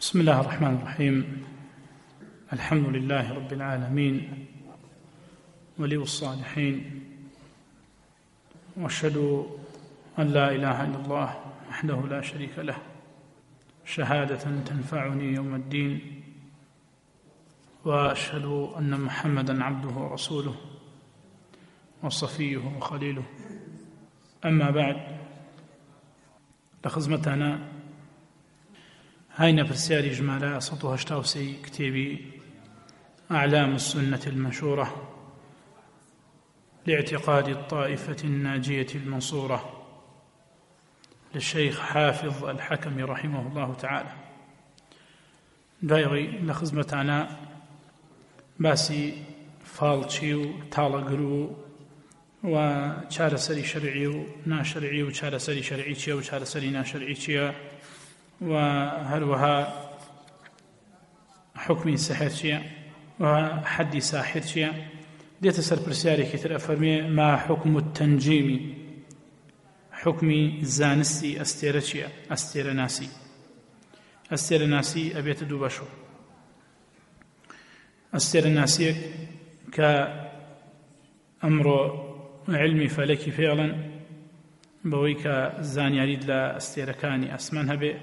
بسم الله الرحمن الرحيم. الحمد لله رب العالمين ولي الصالحين، وأشهد أن لا إله إلا الله وحده لا شريك له شهادة تنفعني يوم الدين، وأشهد أن محمدًا عبده ورسوله وصفيه وخليله. أما بعد، لخزمتنا هاينا برسياري جمالا 183 كتابي أعلام السنة المنشورة لاعتقاد الطائفة الناجية المنصورة للشيخ حافظ الحكم رحمه الله تعالى. دايغي لخزمتنا باسي فالشي وتالقرو وشارسري شرعي وناشرعي وشارسري شرعي وشارسري ناشرعي وهروها حكمي سحر وحدي ساحر ديت سر برسياري كتر أفرمي ما حكم التنجيم، حكمي زانستي أستيرشيا أستير ناسي أبيت دوباشو. أستير ناسي كأمر علمي فلكي فعلا بويك زان يريد لا أستيركاني أسمنها به،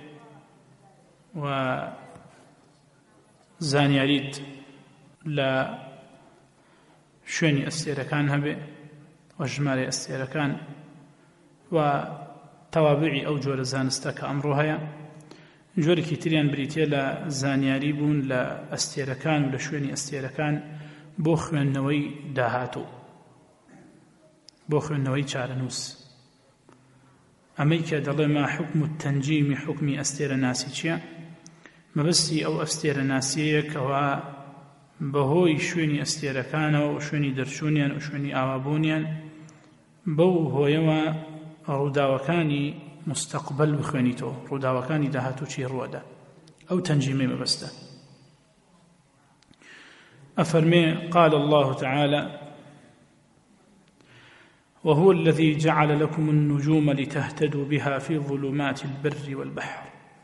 وزان يريد لا شوێنی ئەستێرەکان هەبێ و ژمارەی ئەستێرەکان و تەوابعی ئەو جۆرە زانستە کە ئەمڕۆ هەیە. جۆرێکی تریان بریتیە لە زانیاری بوون لە ئەستێرەکان و لە شوێنی ئەستێرەکان بۆ خوێندنەوەی داهاتوو، بۆ خوێندنەوەی چارەنووس. ئەمەی کە دەڵێ ما حکم التەنجیمی، حکمی ئەستێرە ناسی چییە؟ مەبەستی ئەو ئەستێرە ناسیەیە کەوا بەهۆی شوێنی ئەستێرەکانەوە و شوێنی دەرچوونیان و شوێنی ئاوابوونیان بەو هۆیەوە ڕووداوەکانی مستەقبل بخوێنیتەوە، ڕووداوەکانی داهاتوو چی ڕوەدا. ئەو تەنجیمەی مەبەستە. أفرمي قال الله تعالى: وهو الذي جعل لكم النجوم لتهتدوا بها في ظلمات البر والبحر.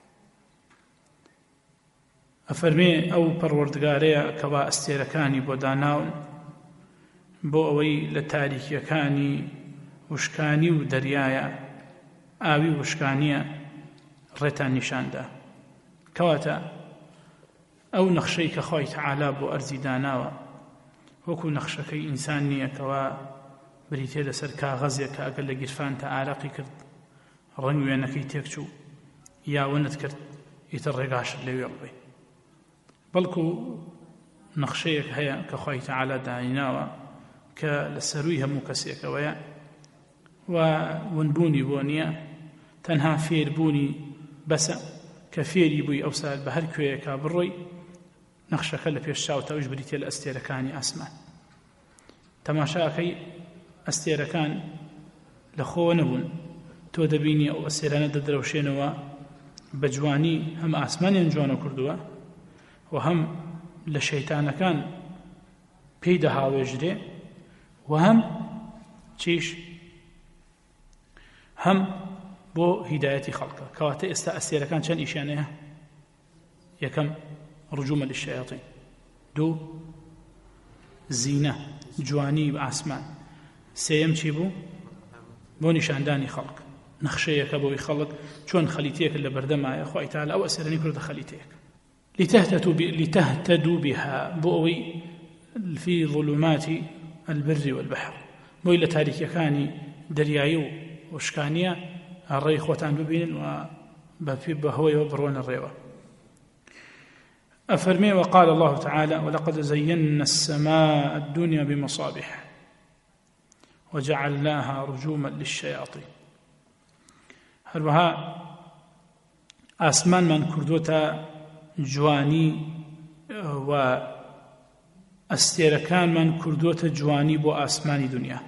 أفرمي أو پروردگارەیە کەوا ئەستێرەکانی بۆ داناون بۆ ئەوەی لە تاریکیەکانی وشکانی و دەریایە ئاوی وشکانیە ڕێتان نیشاندا. کەواتە ئەو نەخشەی کە خوای تەعالا بۆ ئەرزی داناوە وەکو نەخشەکەی ئینسان نییە کەوا بریتێ لەسەر کاغەزێک کە ئەگەر لە گیرفانتە ئارەقی کرد ڕەنگ وێنەکەی تێکچوو یاوەنت کرد ئیتر ڕێگاشت لەوێ بڵێ، بەڵکو نەخشەیەک هەیە کە خوای تەعالا دایناوە کە لە سەرووی هەموو کەسێکەوەیە و ونبوونی بۆ نییە، تەنها فێربوونی بەسە کە فێری بووی ئەو سات بە هەر کوێیەکا بڕۆی نەخشەکە لە پێش چاوتەوەش بریتێ لە ئەستێرەکانی ئاسمان. تەماشاکەی ئەستێرەکان لە خۆوە نەبوون، تۆ دەبینی ئەو ئەستێرانە دەدرەوشێنەوە بە جوانی هەم ئاسمانیان جوانە کردووە و هەم لە شەیتانەکان پێی دەهاوێژرێ و هەم چیش هەم بۆ هیدایەتی خەڵکە. کەواتە ئێستا ئەستێرەکان چەند ئیشیانەیە؟ یەکەم ڕجومە للشەیاطین، دوو زینە جوانی بە ئاسمان، سێیەم چی بوو؟ بۆ نیشاندانی خەڵک، نەخشەیەکە بۆی خەڵک چۆن خەلیتەیەک لە بەردەمایە خوای تەعالا ئەو ئەستێرەی کردە خەلیتەیەک لتهتدوا بها بۆ ئەوەی في ظلمات البر والبحر، بۆی لە تاریکیەکانی دەریایی و وشکانیە ڕێی خۆتان ببینن و بەهۆیەوە بڕۆنە ڕێوە. أفرمي وقال الله تعالى: ولقد زينا السماء الدنيا بمصابيح وجعلناها رجوما للشياطين. هەروەها ئاسمانمان کردوتە جوانی و ئەستێرەکانمان کردوتە جوانی بۆ ئاسمانی دنیا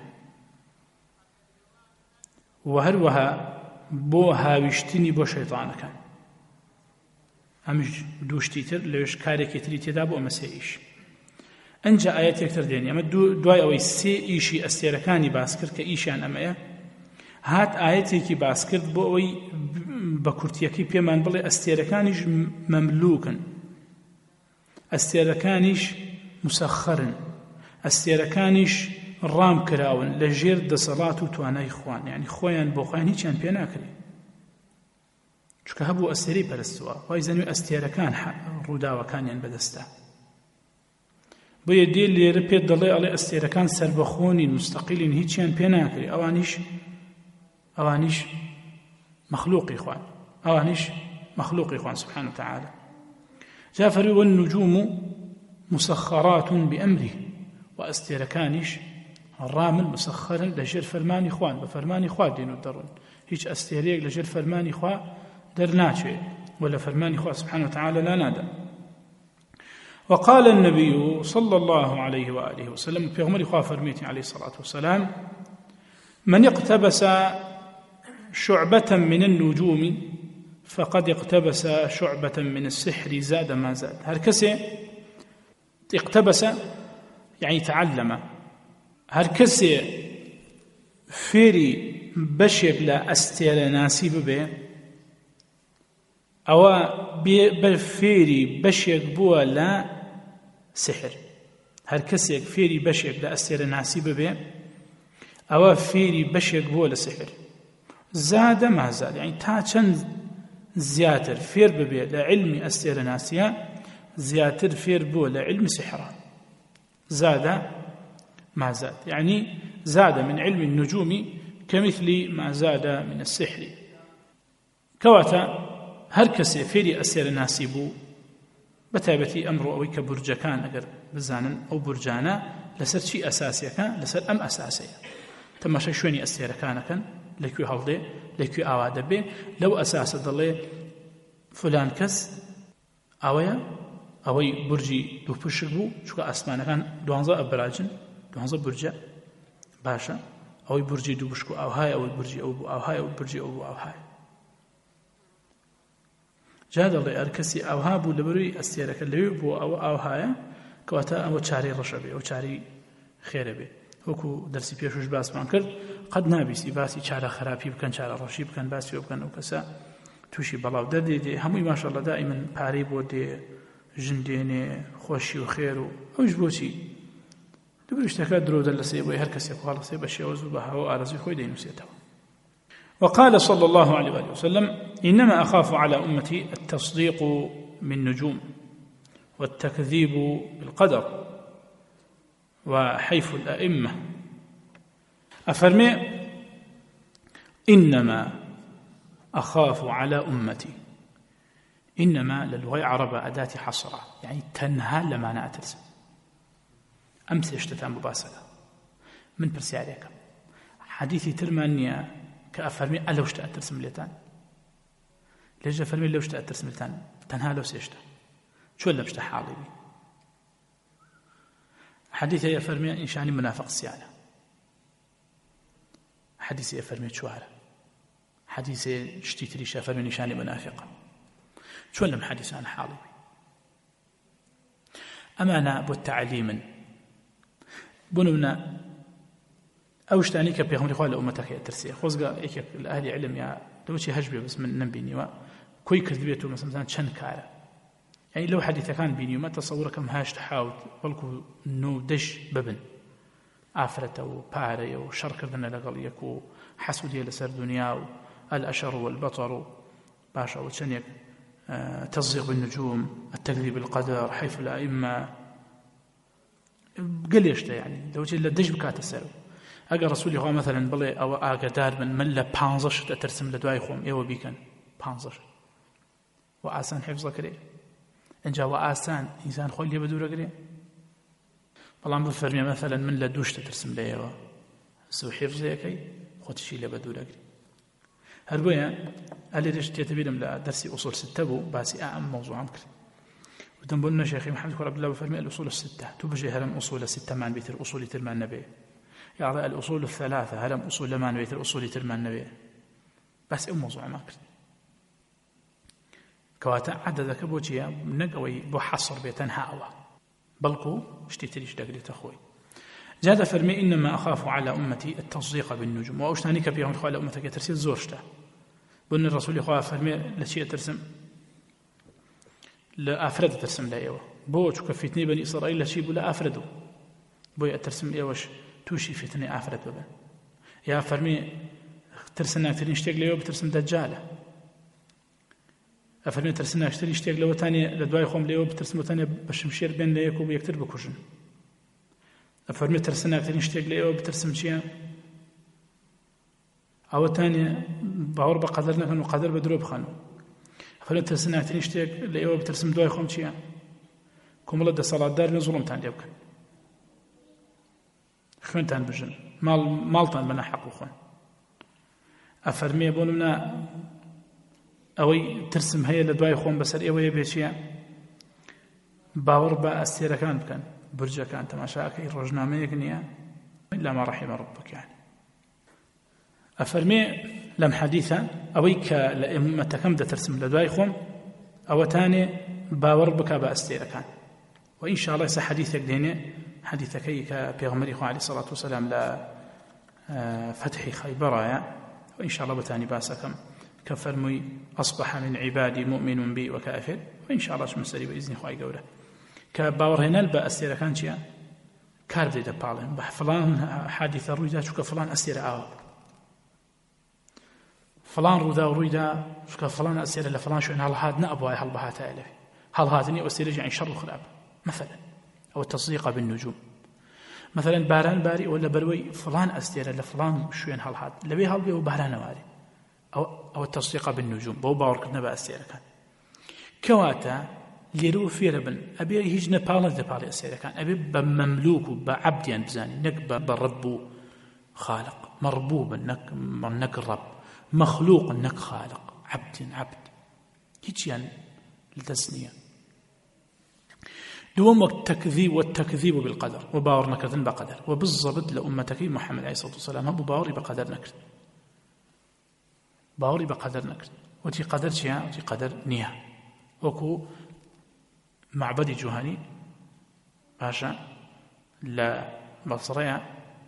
و هەروەها بۆ هاویشتنی بۆ شەیطانەکان. ئەمیش دووشتی تر لەوێش کارێکی تری تێدا بۆ مەسەیش. ئەنجا ئاەتێکتر دێنی ئەمە دوای ئەوەی سێ ئیشی ئەستێرەکانی باس کرد کە ئیشیان ئەمەیە، هات ئاەتێکی باس کرد بۆ ئەوەی بە کورتیەکەی پێمان بڵێ ئەستێرەکانیش مەملوکن، ئەستێرەکانیش مسەخەرن، ئەستێرەکانیش ڕام کراون لە ژێر دەسەڵات و توانای خوان، یعنی خۆیان بۆ خۆیان هیچیان پێ ناکرێت، چونکە هەبوو ئەستێرەی پەرستووە، وای زەنوێ ئەستێرەکان ڕووداوەکانیان بەدەستە. بۆیە دێ لێرە پێت دەڵێ ئەڵێ ئەستێرەکان سەربەخۆنین، مستەقیلین، هیچیان پێ ناکرێت، ئەوانیش مەخلوقی خوان، ئەوانیش مەخلوقی خوان سبحانه وتعالى. جا فەرمی والنجوم مسخرات بأمره، وأستێرەکانیش ڕامن مسەخەرن لە ژێر فەرمانی خوان، بە فەرمانی خوا دێن و دەڕۆن، هیچ ئەستێرەیەک لە ژێر فەرمانی خوا دەرناچێت و لە فەرمانی خوا سبحانه وتعالى لا نادا. وقال النبي صلى الله عليه وآله وسلم في غمر خواه فرميتي عليه الصلاة والسلام من اقتبس شعبة من النجوم فقد اقتبس شعبة من السحر زاد ما زاد. هركسي اقتبس يعني تعلم، هركسي فيري بشيك لا أستير ناسيب به أو بفيري بشيك بوا لا سحر، هر کەسێک فێری بەشێک لە ئەستێرە ناسی ببێ ئەوە فێری بەشێک بووە لە سحر زادە مازاد، یعنی تا چەند زیاتر فێر ببێ لە علمی ئەستێرە ناسیە زیاتر فێر بووە لە علمی سحرە. زادە مازاد يعني زاد من علم النجوم كمثل ما زاد من السحر. كواتا هر کەسێ فێری ئەستێرە ناسی بوو بەتایبەتی ئەمڕۆ ئەوەی کە بورجەکان ئەگەر بزانن ئەو بورجانە لەسەر چی ئەساسیەکە؟ لەسەر ئەم ئەساسەیە. تەماشای شوێنی ئەستێرەکانەکەن لەکوێ هەڵدێ لەکوێ ئاوا دەبێ، لەو ئەساسە دەڵێ فلان کەس ئەوەیە ئەوەی بورجی دوو پشک بوو، چونکە ئاسمانەکان 12 ئەبراجن، 12 بورجە باشە، ئەوەی بورجی دوو پشک و ئاوهایە، ئەوەی بورجی ئەو بوو ئاوهایە، ئەوەی بورجی ئەو بوو ئاوهایە. جا دەڵێ هەر کەسی ئاوها بوو لەبەروی ئەستێرەکە لەوێ بۆ ئەوە ئاوهایە کەواتە ئەوە چارەی ڕەشە بێ، ئەو چارەی خێرە بێ. وەکو دەرسی پێشوش باسمان کرد، قەت نابیستی باسی چارە خراپی بکەن، چارە ڕەشی بکەن، باسی ئەو بکەن، ئەو کەسە تووشی بەڵاو دەردێ هەمووی ماشەڵڵا دائیمەن پارەی بۆ دێ، ژن دێنێ، خۆشی و خێر و ئەوش بۆچی؟ دوو شتەکە درۆ دەرلەسێ بۆی هەر کەسێک خواڵەسێ بە شێوەز و بە هەوا ئارەزوی خۆی دەینووسێتەوە. وقال صلى الله عليه وآله وسلم إنما أخاف على أمتي التصديق بالنجوم والتكذيب بالقدر وحيف الأئمة. أفرمي إنما أخاف على أمتي، إنما للغة عربة أداة حصرة، يعني تنهى لما نأترس أمس اشتتان مباسلة من برسياريك حديثي ترمانيا كأفرمي ألو اشتأ ترسم ليتان، ليش أفرمي لو اشتأ ترسم ليتان تنها لو سيشتا شو اللي بشتا حالي بي حديثي أفرمي إنشاني منافق السيانة، حديثي أفرمي شوارة، حديثي اشتيتريش أفرمي إنشاني منافقة، شو اللي محدث عن حالي بي أمانا بالتعليم بنونا أوش تاني كبيغمري خواه لأمتك يا ترسيه خوزقا إيكا الأهل علم يا دوشي هجبي بس من نبيني وكوي كذبيته مثلا شن كارا، يعني لو حديثة كان بيني وما تصورك مهاش تحاول بلكو نو دش ببن آفرته وباري وشركر ذنى لغليك وحسودية لسر دنيا الأشر والبطر باشا وشنيك تصديق بالنجوم، التكذيب بالقدر، حيف الأئمة قل يشتا، يعني لو جل دش بكات السر ئەگە ڕسوولی خوا مەثەلەن بڵێ ئەوە ئاگادار من لە 15 شت ئەترسم لە دوای خۆم، ئێوە بیکەن 15 و ئاسان حیفزەکرێ، ئەنجا و ئاسان ئینسان خۆی لێ بە دوورەگرێ. بەڵام بفەرمێ مەثەلەن من لە 2 شت ئەترسم لە ئێوە، زوو حیفزەکەی خۆتیشی لێ بە دوورەگری. هەر بۆیە ئەلێرەش تێتە بیرم لە دەرسی ئوسوڵ 6 بوو باسی ئەم مەوزوعام کرد، وتم بۆ شێخی محەممەد کوڕ عەبدوڵڵا بفەرمێ الأصول 6 تو بژێ هەرم ئوسوڵە 6 مان بێتر ئوسوڵی ترمان نەبێ، يعني الأصول الثلاثة هلم أصول لمان بيت الأصول ترمان نبي بس موضوع ما كرت كواتا عدد كبوتيا نقوي بحصر بيتن هاوا بلقو اشتيتريش دقري تخوي. جاد فرمي إنما أخاف على أمتي التصديق بالنجوم، وأشتانيك بيهم على أمتك ترسيل زورشتا بۆ ڕەسوولی خوا فەرمێ لە چی ئەترسم؟ لە ئافرەت ئەترسم لە ئێوە. بۆ چونکە فیتنەی بەنی ئیسرائیل لە چی بوو؟ لە ئافرەت بوو. بۆی ئەترسم ئێوەش تووشی فیتنەی ئافرەت ببن. یا فەرمێ ترسە ناکترین شتێک لەوە بترسم دەجالە. ئەفەرمێ ترسە ناکترین شتێک لەوەتانێ لە دوای خۆم لەوە بترسم وەتانێ بە شمشێر بێن لە یەک و یەکتر بکوژن. ئەفەرمێ ترسە ناکترین شتێک لەوە بترسم چییە؟ ئەوەتانێ باوەڕ بە قەدەر نەکەن و قەدەر بە درۆ بخەن. ئەفەرمێ ترسە ناکترین شتێک لەوە بترسم دوای خۆم چییە؟ کۆمەڵە دەسەڵاتدار بن زوڵمتان لێ بکەن، خوێنتان بژن، ماڵتان بە ناحەق بخۆن. ئەفەرمێ بۆ نمونە ئەوەی ترسم هەیە لە دوای خۆم بەسەر ئێوەیە بێ چییە؟ باوەڕ بە ئەستێرەکان بکەن، برجەکان، تەماشاکەی ڕۆژنامەیەک نییە إلا ما رحم ربك. يعني ئەفەرمێ لەم حەدیثە ئەوەی کە لە ئێمەتەکەم دەترسم لە دوای خۆم ئەوەتانێ باوەڕ بکە بە ئەستێرەکان. و إن شاء الله سە حەدیثێک دێنێ، حەدیثەکەی کە پێغەمبەری خوا عەلەیهی سەڵات وسەلام لە فتحی خەیبەرایە، و إن شاء الله بەتانی باسەکەم کە فەرمووی أصبح من عبادي مؤمن بي وكافر، و إن شاء الله شمسەری بإذن خوای گەورە کە باوەڕهێنان بە ئەستێرەکان چییە؟ کار بدەیتە پاڵێن بە فڵان حادیثە ڕوویدا چونکە فڵان ئەستێرە ئاوا، فڵان ڕوودا و ڕوویدا چونکە فڵان ئەستێرە لە فڵان شوێن هەڵهات نەئەبوایە هەڵبەهاتایە لەوێ، هەڵهاتنی ئەستێرەش یعنی شەڕ و خراپ. مثلا أو التصديق بالنجوم، مثلا باران باري ولا بروي فلان أستير لفلان شوين هالحاد لبي هالبي وباران واري أو التصديق بالنجوم بو باور كنا بأستير كان كواتا ليرو فير بن أبي هيجنا بالله دبالي أستير كان أبي بمملوك بعبد يعني بزاني نك برب خالق مربوب نك رب مخلوق نك خالق عبد هيج يعني التسنية. دوم والتكذيب بالقدر وباور نكردن بقدر، وبالضبط لأمتك محمد عليه الصلاة والسلام هبو باوري بقدر نكرد، باوري بقدر نكرد، وتي قدر شيئا وتي قدر نية. وكو معبد جهني باشا لا بصريا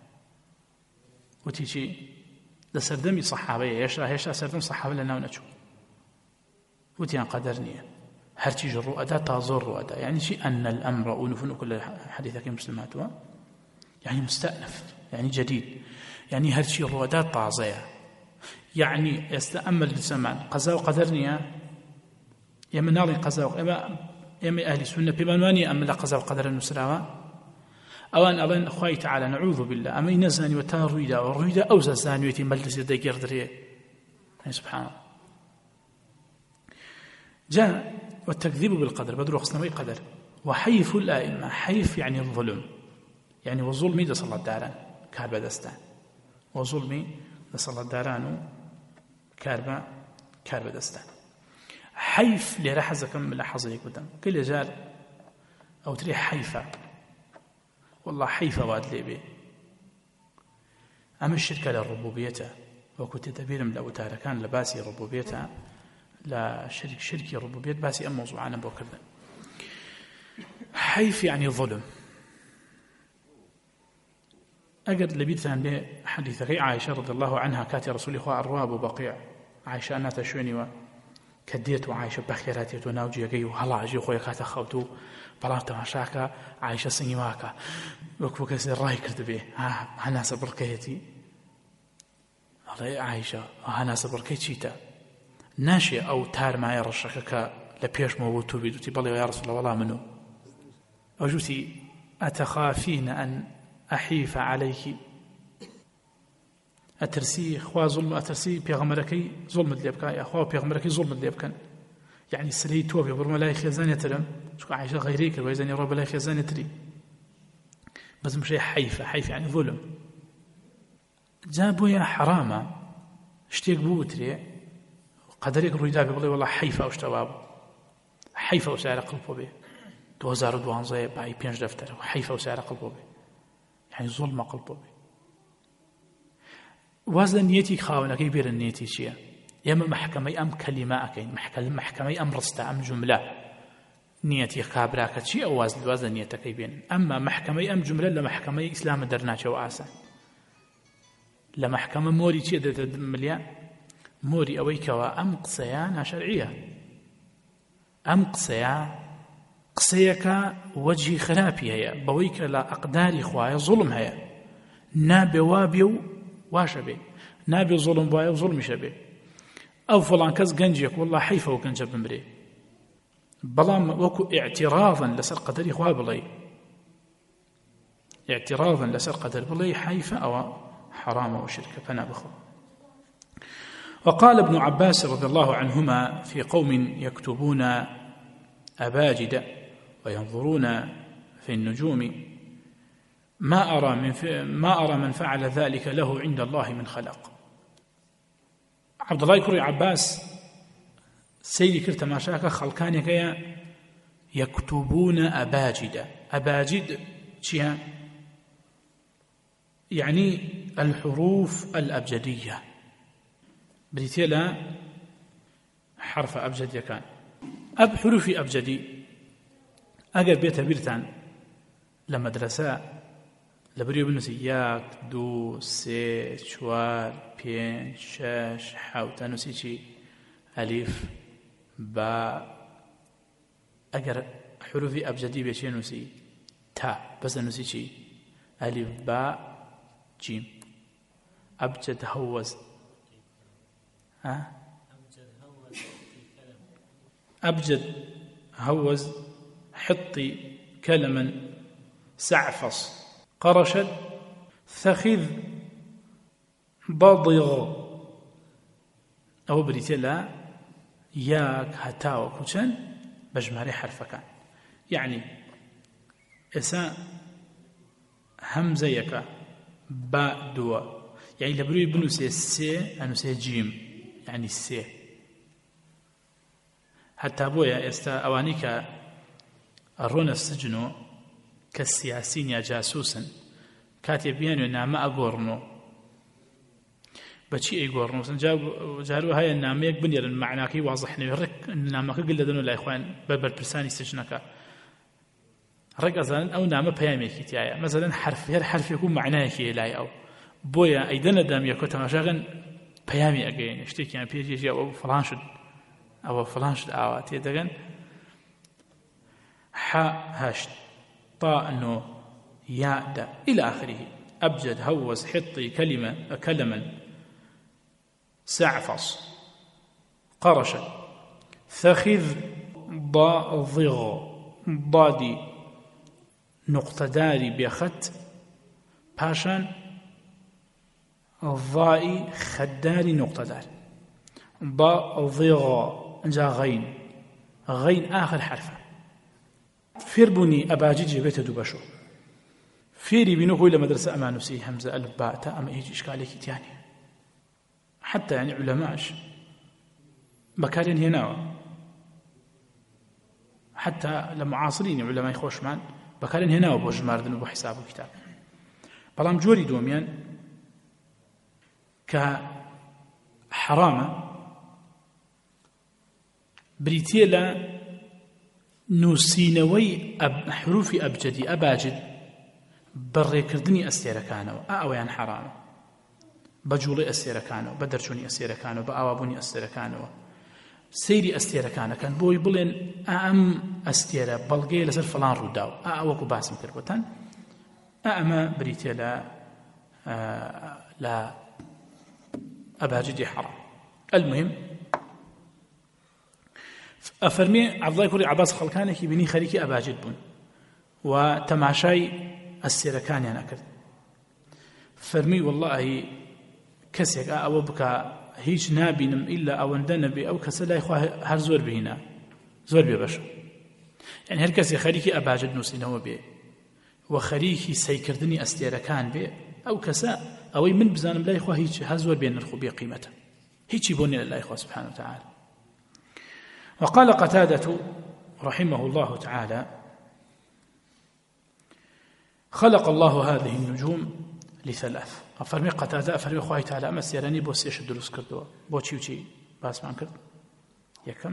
وتيجي لسردمي صحابية يشرا سردم صحابي لنا ونشو وتيان قدر نية هرتي جرو أداة تازور أداة، يعني شيء أن الأمر أنفن كل حديثك مسلماتها يعني مستأنف، يعني جديد، يعني هرتي جرو أداة طازية، يعني يستأمل الزمان قزا وقدرني يا من نار قزا يا أهل السنة بمنواني أمل قزا وقدر النسراوة أوان أبان أخوي تعالى نعوذ بالله أما ينزاني وتارويدا ورويدا أو زانيتي مجلس يدي قردريه يعني سبحان الله. جاء والتكذيب بالقدر بدر وخصنا قدر وحيف الآئمة، حيف يعني الظلم، يعني وظلمي ده صلى الداران كاربا دستان، وظلمي ده صلى الداران كاربا دستان. حيف اللي راح أزكم لحظة قدام كل جال أو تري حيفة والله حيفة واد لي بي. أما الشركة للربوبية وكنت تدبيرم لو تاركان لباسي ربوبيتها لا شركي ربوبية باسي أم موضوعنا بوكردن. حيف يعني ظلم. أقد لبيتان لي حديث عائشة رضي الله عنها كاتي رسول الله الرواب وبقيع عائشة أنا تشويني وكديت وعائشة بخيراتي وناوجي يقي وهلا أجي خويا كاتا خوتو بلان تماشاكا عائشة سنيواكا وكوكا الرأي كرد بيه هنا سبركيتي عائشة هنا سبركيتي تا ناشي أو تار ما يرشكك لبيش موتو بيدوتي بلي يا رسول الله والله منه أجوتي أتخافين أن أحيف عليك أترسي خوا ظلم أترسي بيغمركي ظلم الليبكا يا أخوة بيغمركي ظلم الليبكا يعني سري توفي برما لا يخزان يترم شو عايشة غيريك وإذا يرب لا يخزان يتري بس مش حيف يعني ظلم جابوا يا حرامة اشتيك بوتري قدريك رويدا بيقول والله حيفا واشتواب حيفا وسعر قلبه به 2012 باي 5 دفتر حيفا وسعر قلبه به يعني ظلم قلبه به وازن نيتي خاونه كبير النيتي شيء ياما محكمه ام كلمه اكين محكمه ام رسته ام جمله نيتي خابراك شيء او وازن نيتك بين اما محكمه ام جمله لمحكمه اسلام درناچه واسا لمحكمه موري شيء مليان مۆری ئەوەی کەوا ئەم قسەیە ناشەرعیە، ئەم قسەیە قسەیەکە وەجهی خراپی هەیە، بەوەی کە لە ئەقداری خوایە زوڵم هەیە، نابێ وا بێ و واشە بێ، نابێ زوڵم وایە و زوڵمیشە بێ. ئەو فڵان کەس گەنجێک وەڵڵا حەیفە و گەنجە بمرێ، بەڵام وەکو ئیعتیراضن لەسەر قەدەری خوا بڵێ، اعتراضا لسر قدر بلي حيفة أو حرام أو شركة فنا بخو. وقال ابن عباس رضي الله عنهما في قوم يكتبون أباجد وينظرون في النجوم ما أرى من فعل ذلك له عند الله من خلق. عبد الله كري عباس سيدي كرت ما شاك خلقانك يكتبون أباجد. أباجد شيئا يعني الحروف الأبجدية، بريتيلا حرف أبجد يكان حروف أبجدي أقر بيت بيرتان لمدرسة لبريو بنسيات دو سي شوار بين شاش حاوتا نسيشي ألف با أقر حروف أبجدي بيشي نسي تا بس نسيشي ألف با جيم أبجد هوز أبجد هوز حطي كلما سعفص قرشد ثخذ بضغ أو بريتلا ياك هتاو كوشن بجماري حرفكان يعني إسا همزة يكا باء دوا يعني لبروي بنوسي سي أنوسي جيم يعني سي حتى بويا استا أوانيك أرون السجنو كالسياسين يا جاسوسا كاتبيان ينام أقورنو بشي أقورنو جارو هاي النام يقبن يرن معناكي واضح نيرك النامك قل دنو لا إخوان ببر برساني سجنك رقصا أو نام بيامي كتايا مثلا حرف يكون معناه كي لا أو بويا أيدنا دام يكون تماشاغن بيامي أجين اشتكي يعني بيجي أو فلانشد آوات يدغن هاشت طاء نو ياء دا إلى آخره. أبجد هوز حطي كلما سعفص قرش ثخذ ضاضغ ضادي نقطة داري بيخت باشان الضائي خداري نقطة دار ضاضغ جا غين آخر حرفة فيربني أباجي بيت دوبشو فيري بينو إلى مدرسة أمانوسي همزة ألف باء تاء أما يجي إشكالي يعني حتى يعني علماءش بكارين هنا حتى لمعاصرين علماء خوشمان بكارين هنا وبوش ماردن وبو حساب وكتاب بلام جوري دوميان كحرامة بريتيلا نوسينوي حروف أبجدي أباجد بريكردني أستيركانو أويان حرام بجولي أستيركانو بدرشوني أستيركانو بأوابوني أستيركانو سيري أستيركانو كان بوي بلين أم أستيرا بلغي لسر فلان روداو أوكو باسم كربتان أما بريتيلا لا أباجدي حرام. المهم أفرمي عبد الله كوري عباس خلقانك بني خريكي أباجد بون وتماشاي السيركان أنا كرت فرمي والله كسيك أو بك هيج نابينم إلا أو ندن بي أو كسلا يخواه هر زور بهنا زور بي بشر يعني هر كسي خريكي أباجد نوسينه بي وخريكي سيكردني السيركان بي أو كسا أو من بزانم لا يخواه هيج هر زور بين نرخو بي قيمته هيج يبوني لله يخواه سبحانه وتعالى. وقال قتادة رحمه الله تعالى خلق الله هذه النجوم لثلاث. أفرمي قتادة أفرمي أخوة تعالى أما سيراني بو سيش الدروس كردوا بو چي وچي باس مان كرد يكم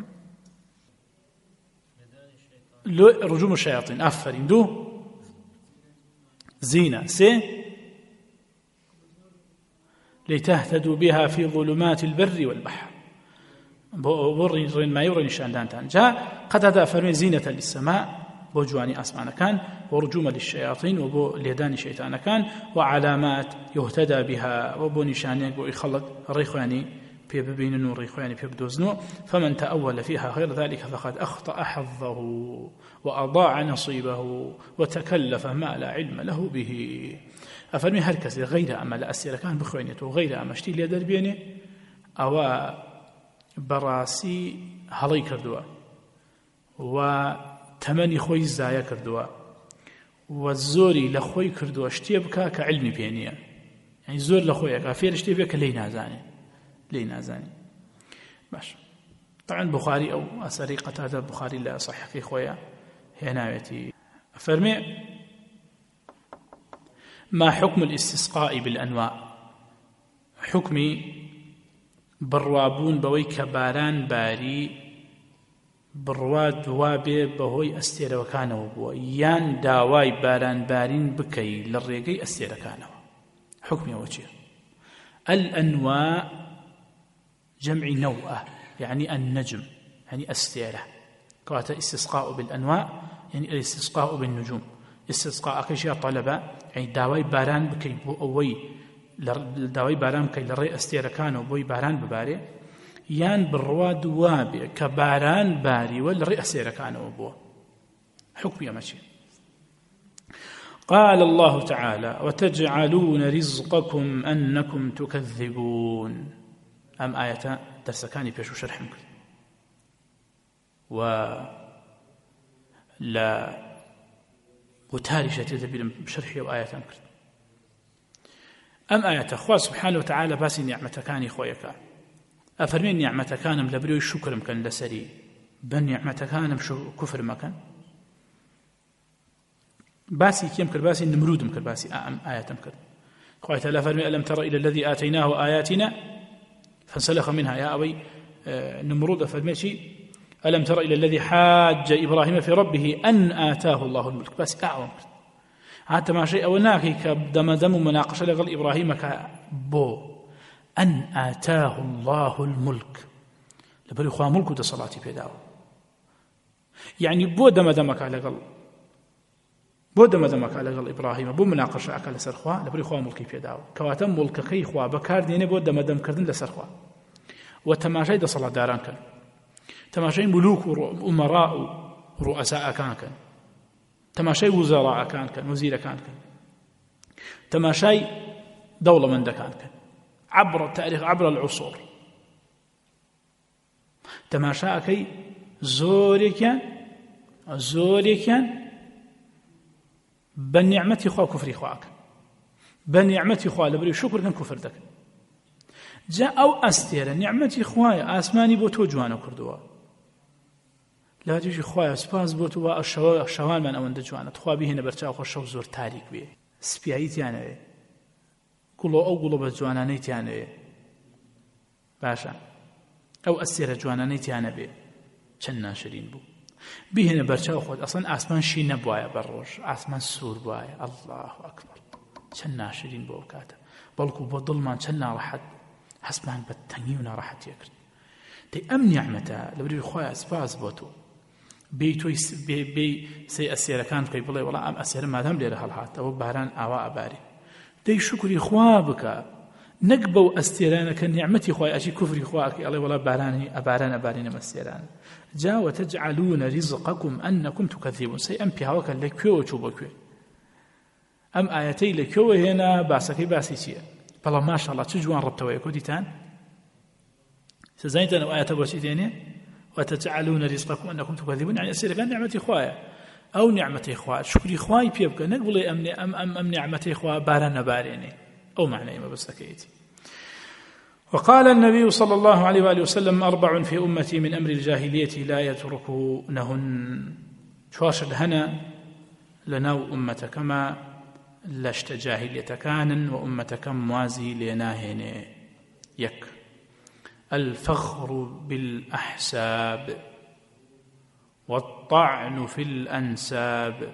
رجوم الشياطين أفرين دو زينة سي لتهتدوا بها في ظلمات البر والبحر بورين ما يورين شاندانتان جاء قد هذا فرمي زينة للسماء بو جواني أسمان كان ورجوما للشياطين وبو ليدان شيطان كان وعلامات يهتدى بها وبو نشانيك بو يخلق الريخواني في ببيننو الريخواني في بدوزنو فمن تأول فيها غير ذلك فقد أخطأ حظه وأضاع نصيبه وتكلف ما لا علم له به أفرمي هركز غير أما لأسير كان بخوينيته غير أما اشتي ليدر بيني أو براسی هەڵی کردووە و تەمەنی خۆی زایە کردووە و زۆری لە خۆی کردووە شتێ بکە کە علمی پێ نییە یعنی زۆر لە خۆیەکە فێر شتێ بێ کە لێی نازانێ باش طبعا بخاری ئەو ئەسەری قەتادە بخاری لە صحیحەکەی خۆیە هێناوێتی فەرمێ ما حكم الاستسقاء بالأنواع حكمي بڕوابوون بەوەی کە باران باری بڕوا دوابێ بەهۆی ئەستێرەوەکانەوە بووە یان داوای بارانبارین بکەی لە ڕێگەی ئەستێرەکانەوە حکمیەوە چییە؟ الأنواع جمع نوعة يعني النجم يعني أستيرة كواتا استسقاء بالأنواع يعني الاستسقاء بالنجوم استسقاء كشيء طلبة يعني داوای باران بکەی بۆ ئەوەی داوای باران بکەی لە ڕێی ئەستێرەکانەوە بۆی باران ببارێ یان بڕوا دوابێ کە باران باریوە لە ڕێی ئەستێرەکانەوە بووە حکمی ئەمە چییە؟ قال الله تعالى وتجعلون رزقكم أنكم تكذبون أم آية درسكاني بيشو شرح مكد لا وتاريشة تذبيل بشرحي وآية مكد أم آية أخوة سبحانه وتعالى باسي نعمتكاني خويكا أفرمين نعمتكانم لبريو الشكر مكان لسري بل نعمتكانم كفر مكان باسي كيم كر باسي نمرود مكر باسي أم آية مكر خوية لا فرمي ألم تر إلى الذي آتيناه آياتنا فانسلخ منها يا أبي نمرود أفرمي شيء ألم تر إلى الذي حاج إبراهيم في ربه أن آتاه الله الملك بس أعوام هذا ما شيء أولناكي كدم مناقشة لغل إبراهيم كبو أن آتاه الله الملك لبري خواه ملك دا صلاتي بيداو يعني بو دمك على غل على غل إبراهيم بو مناقشة أكل لسر خواه لبري خواه ملكي بيداو كواتم ملك كي خواه بكار ديني بو دم كردن لسر خواه وتماشي دا صلاة داران كان تماشي ملوك وأمراء ورؤساء كان تماشي وزراء كان وزير كان تماشي دولة من كان عبر التاريخ عبر العصور تماشا كي زوري كان بنعمتي خوا كفري خواك بنعمتي خوا لبري شكر كان كفر دك جاء أو أستير نعمتي خوايا آسماني بوتو جوانا كردوا لا تجي خوايا سپاس بوتو الشوال من أوند جوانا تخوا به نبرچاو خو شو زور تاریک بي سپیایت یانه كله أو قلوب جوانانيت يعني باشا أو أسير جوانانيت يعني بي چند شرين بو بيهنا برشاو خود أصلا آسمان شي نبوايا بروش آسمان سور بوايا الله أكبر چند شرين بو كاتا بلكو بظلمان چند راحت حسبان بتنيونا راحت يكرد دي أم نعمتا لبري خويا سباز بوتو بيتو بي سي أسير كان كي بلاي والله أم أسير ما دام لي رحلات أو باران آواء أباري دي شكري خوابك نقبو أستيرانك نعمتي خواي أشي كفري خواك الله ولا باراني أبارين مستيران جاء وتجعلون رزقكم أنكم تكذبون سي أم بيهاوك لكيو وشوبكيو أم آياتي لكيو هنا باسكي باسيسية بلا ما شاء الله تجوان ربطوا كوديتان سزاينتان وآيات بوشيتين وتجعلون رزقكم أنكم تكذبون يعني أسير كان نعمتي خواي أو نعمتي خوا شكري خواي بيبقى نقول أم نعمتي خوا بارنا باريني أو معنى ما بسكيتي وقال النبي صلى الله عليه وآله وسلم 4 في أمتي من أمر الجاهلية لا يتركونهن شواشد هنا لنو أمة كما لشت جاهلية كان وأمة كم موازي لناهن يك الفخر بالأحساب والطعن في الأنساب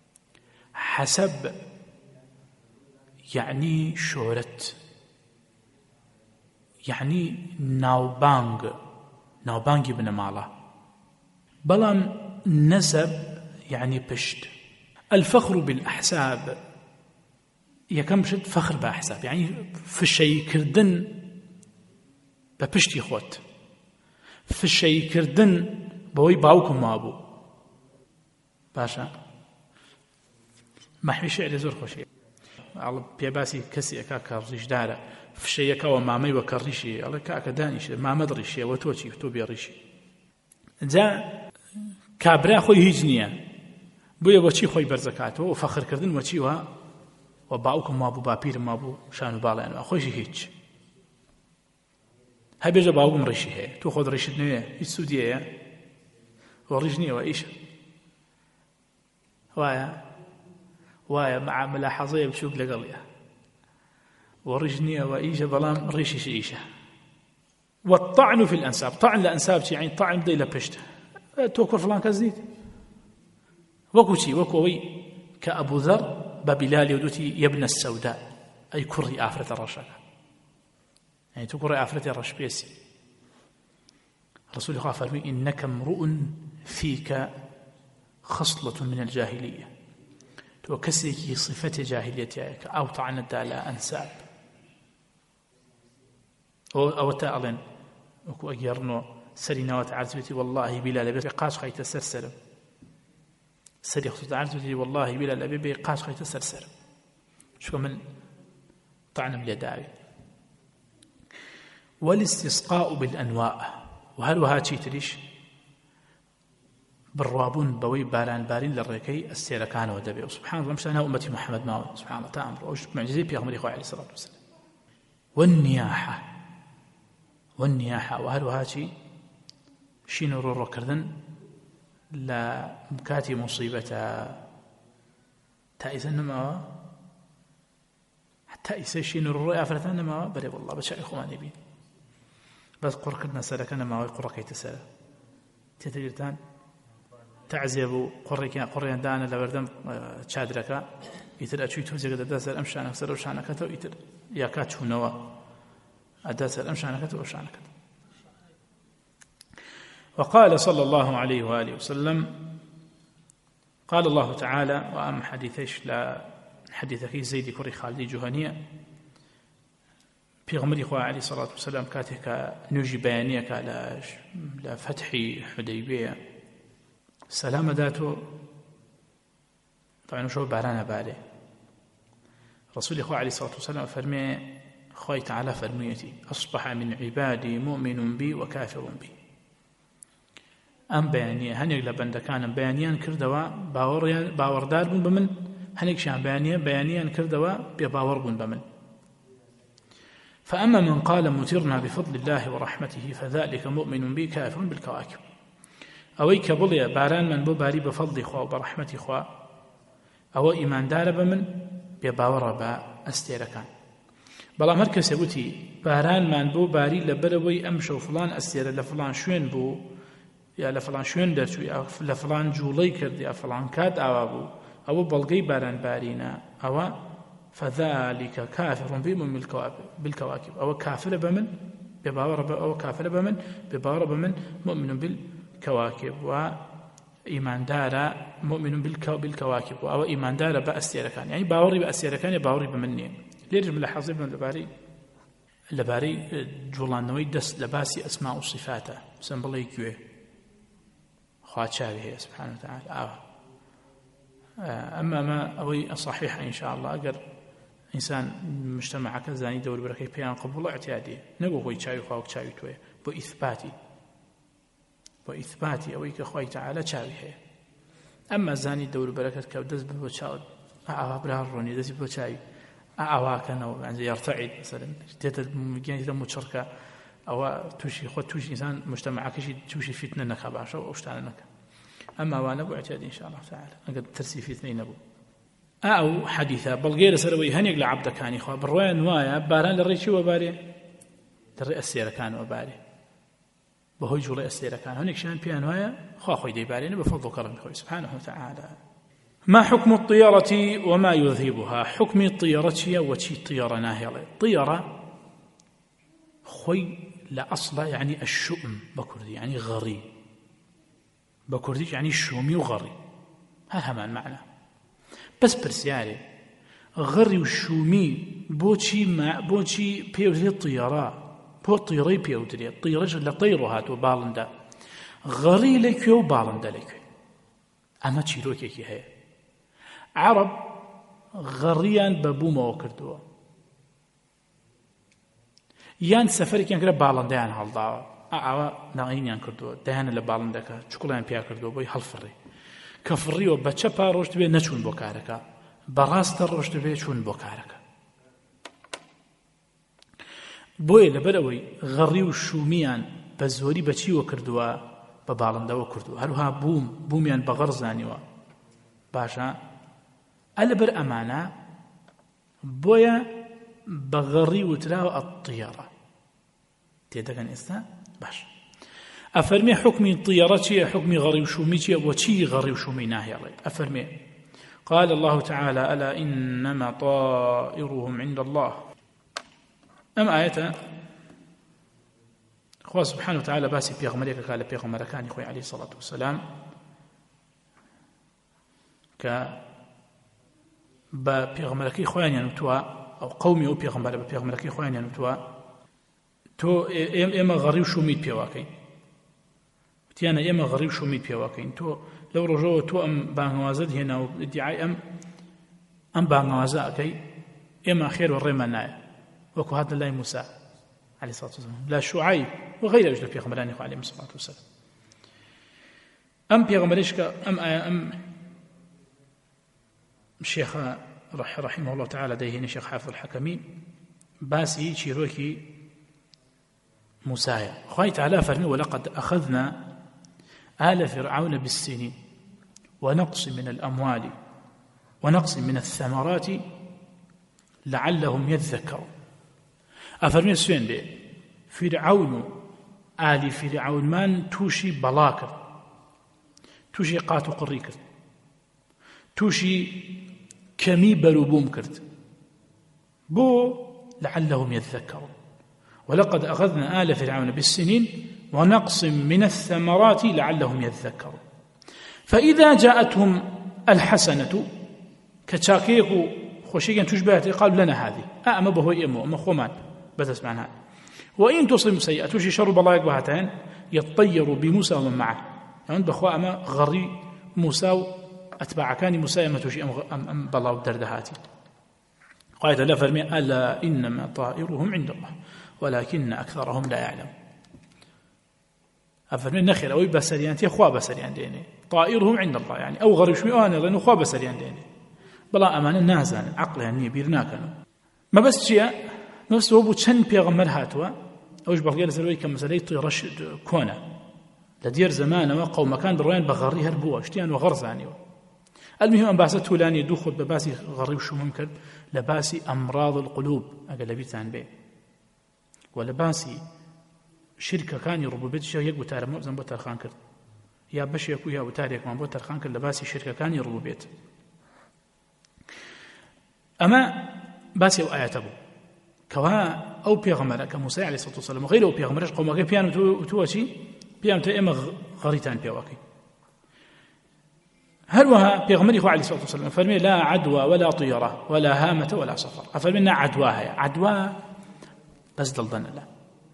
حسب يعني شهرة يعني ناوبانگی بنەماڵە. بەڵام نەسەب يعني پشت. الفخر بالأحساب یەکەم پشت فخر بە ئەحساب، يعني فشەیکردن بە پشتی خۆت، فشەیکردن بەوەی باوکم وابوو. باشە مەحوی شێعرێ زۆر خۆشیە، پێباسی کەسی ئەکا کە ڕیشدارە، فشەیەکەوە مامەی وە کە ڕیشی ئەڵێ کاکە دانیشە مامەد ڕیشیەوە تۆ چی تۆ بێ ڕیشی. جا کابرا خۆی هیچ نییە بۆیە بۆچی خۆی بەرزەکاتەوە و فەخرکردن وەچی وە و باوکم وابوو باپیرم وابوو شان و باڵیانەوە خۆشی هیچ هەبێژە باوکم ڕیشی هەیە تۆ خۆت ڕیشت نوێ هیچ سوودیەیە وە ڕیش نییەوە ئیشە وایە ملاحەزەیە بچووک لەگەڵیە وڕیش نییەوە ئیشە بەڵام ڕیشیش ئیشە. والطعن في الأنساب، طعن لأنساب يعني طعن بدي لبشت توكل فلان كزيد وكو شي وكو وي كأبو ذر ببلال يودوتي يبنى السوداء أي كري آفرة الرشاق، يعني تكري آفرة الرشبيسي. رسول الله فرمي إنك امرؤ فيك خصلة من الجاهلية، تو كسرك صفة جاهليتك أو طعنت على أنساب أو تألن وكو أجرنو سرنا وتعرضتي والله بلا لبي قاش خيت السرسر سري خصوصا عرضتي والله بلا لبي قاش خيت السرسر شو من طعن باليداوي. والاستسقاء بالأنواء، وهل وهاتي تريش بالرابون بوي باران بارين للركي السيركان ودبي. سبحان الله مشان أمتي محمد ما سبحان الله تأمر وش معجزة بيغمر إخوة عليه الصلاة والسلام. والنياحة وهل وهاتي شين رورو كردن لا مكاتي مصيبة تائسا نما حتى إيسا شين رورو أفرتا نما بري والله بشأ إخواني بين بس قركنا سلكا نما ويقركي تسال تتجرتان تعزيبو قريان دانا لبردم تشادركا يتر أشوي توزيق داسر أمشانك سر وشانك تو يتر يا كاتشو نوا أداسر أمشانك تو وشانك. وقال صلى الله عليه وآله وسلم قال الله تعالى وأم حديثيش لا حديثك زيد كري خالدي جهنية في غمر إخوة عليه الصلاة والسلام كاتك نوجي بيانيك على فتح حديبية سلام ذاته طبعا وشو بارانا بالي رسول إخوة عليه الصلاة والسلام فرمي خوي تعالى فرميتي أصبح من عبادي مؤمن بي وكافر بي. أم بيانية هنيك لبندكان بيانيان كردوا باوردار بون بمن هنيك شان بيانيان كردوا بباور بون بمن. فأما من قال مترنا بفضل الله ورحمته فذلك مؤمن بي كافر بالكواكب. أوي كبليا باران من بو باري بفضل خوا وبرحمة خوا أو إيمان دار بمن بباور با أستيركان. بلا مركز يقولي باران من بو باري لبروي أمشو فلان أستير لفلان شوين بو يا لفلان شوين درتو يا لفلان جولي كرد يا فلان كاد أوابو أو بلغي باران بارينا أو فذلك كافر بمن بالكواكب أو كافر بمن بباور أو كافر بمن بباور بمن مؤمن بالكواكب وإيمان دار مؤمن بالكواكب أو إيمان دار بأستيركان يعني باوري بأستيركان باوري بمني ليش ملاحظين من لباري جولان نوي دس لباسي أسماء وصفاته سنبلي كوي خاتشاوي سبحانه وتعالى. أما ما أوي صحيح إن شاء الله أقر إنسان مجتمع كزاني دور بركي بيان قبول اعتيادي نقول خوي تشاوي خواك تشاوي توي بإثباتي أوي كخوي تعالى تشاوي هي. أما زاني دور بركة كودز بوشاود براروني دز بوشاوي أواكن يعني يرتعد مثلا تتمجين تمو شركة أو توشي خود توشي إنسان مجتمع كشي توشي فتنة نكاباشة وأشتان نك. أما وانا أبو اعتيادي إن شاء الله تعالى أقد ترسي في اثنين أبو أو حديثة بلغير سروي هنيق لعبد كان إخوة بروين وايا باران للريشي وباري للرئي السيرة كان وباري بهوي جولي السيرة كان هنيك شان بيان وايا خوي دي باري بفضل كرم خوي سبحانه وتعالى. ما حكم الطيارة وما يذهبها؟ حكم الطيارة وشي طيارة ناهلة طيارة خوي لأصلا يعني الشؤم بكردي يعني غري بكردي يعني الشومي وغري هذا همان معنى بس برسياري غري والشومي بوشي بيوتري الطيارة بو طيري بيوتري طيرش لطيرو هاتو بالندا غري لكيو بالندا لكيو أما تشيروكي كي هي عرب غريان ببوما وكردوا یان سەفەرێکیان کرا باڵندەیان هەڵداوە ئاوا ناغینیان کردووە دەیانە لە باڵندەکە چوقڵیان پیا کردووە بۆی هەڵفڕی کە فڕیوە بە چەپا ڕۆشت بێ نەچوون بۆ کارەکە بەڕاستە ڕۆشت بێ چوون بۆ کارەکە بۆیە لەبەرەوەی غەڕی و شومیان بە زۆری بەچیوە کردووە بە باڵندەوە کردووە هەروها بوومیان بە غەڕ زانیوە باشە ئەلەبەر ئەمانە بۆیە بە غەڕی وتراوە ئەطیەرە تێدەگەن ئێستا باش ئەفەرمێ حکمی طیەرە چییە حکمی غەڕی و شومی چییە بۆ چی غەڕی و شومی ناهێڵێت ئەفەرمێ قال الله تعالى ألا إنما طائرهم عند الله أم آية خواه سبحانه وتعالى باسي بيغمريك قال بيغمركاني خوي عليه الصلاة والسلام بيغمركي خواني نتوى أو قومي أو بيغمر بيغمركي خواني نتوى تو إما غريو شوميت بيواكين تيانا إما غريو شوميت بيواكين تو لو رجوع تو أم بانوازد هنا وادعاء أم بانوازا كي إما خير والرمى نايا وكو هذا الله موسى عليه الصلاة والسلام لا شعيب وغيره يجب بيغمراني عليه الصلاة والسلام أم بيغمريشك أم الشيخ رحمه الله تعالى ديهين الشيخ حافظ الحكمي باسي شيروكي موسى خوي تعالى فرمي ولقد أخذنا آل فرعون بالسنين ونقص من الأموال ونقص من الثمرات لعلهم يذكرون أفرمي سوين دي فرعون آل فرعون من توشي بلاكر توشي قاتو قريكر توشي كمي بلوبوم كرت بو لعلهم يذكرون ولقد أخذنا آل فرعون بالسنين ونقص من الثمرات لعلهم يذكرون فإذا جاءتهم الحسنة كتشاكيكو خوشيكا تشبهت قالوا لنا هذه أما بهو يمو أما خومان بس معناها وإن تصم سيئة توشي شر بلايك بهاتين يطير بموسى ومن معه يعني بخوا أما غري موسى أتباع كان موسى ما توشي أم بلاو دردهاتي قالت لا فرمي ألا إنما طائرهم عند الله ولكن أكثرهم لا يعلم أفرمي نخير أو بسريان تيخوا بسريان ديني طائرهم عند الله يعني أو غريب شوي أنا لأنه خوا بسريان ديني بلا أمان الناس عقل يعني بيرنا كانوا ما بس شيء نفس هو بتشن بيغمر هاتوا أوش بقول سلوي كمسألة طيرش كونا لدير زمان وقوم مكان بالرين بغري هربوا اشتيان وغرزاني المهم أن باسة تولاني دوخد بباسي غريب شو ممكن لباسي أمراض القلوب أقلبيت عن بيه ولباسي شركة كان يربو بيت شيء يقو تارا مؤذن بو تارخان كرد يا باش يكو يا وتاريك ما بو تارخان كرد لباسي شركة كان يربو بيت أما باسي وآيات أبو كوا أو بيغمرة كموسى عليه الصلاة والسلام وغيره بيغمرة قوم كي بيانو تواشي بيانو تأما غريتان بيواكي هلوها بيغمره عليه الصلاة والسلام فرمي لا عدوى ولا طيرة ولا هامة ولا صفر أفرمينا عدواها عدوى بس دلدن لا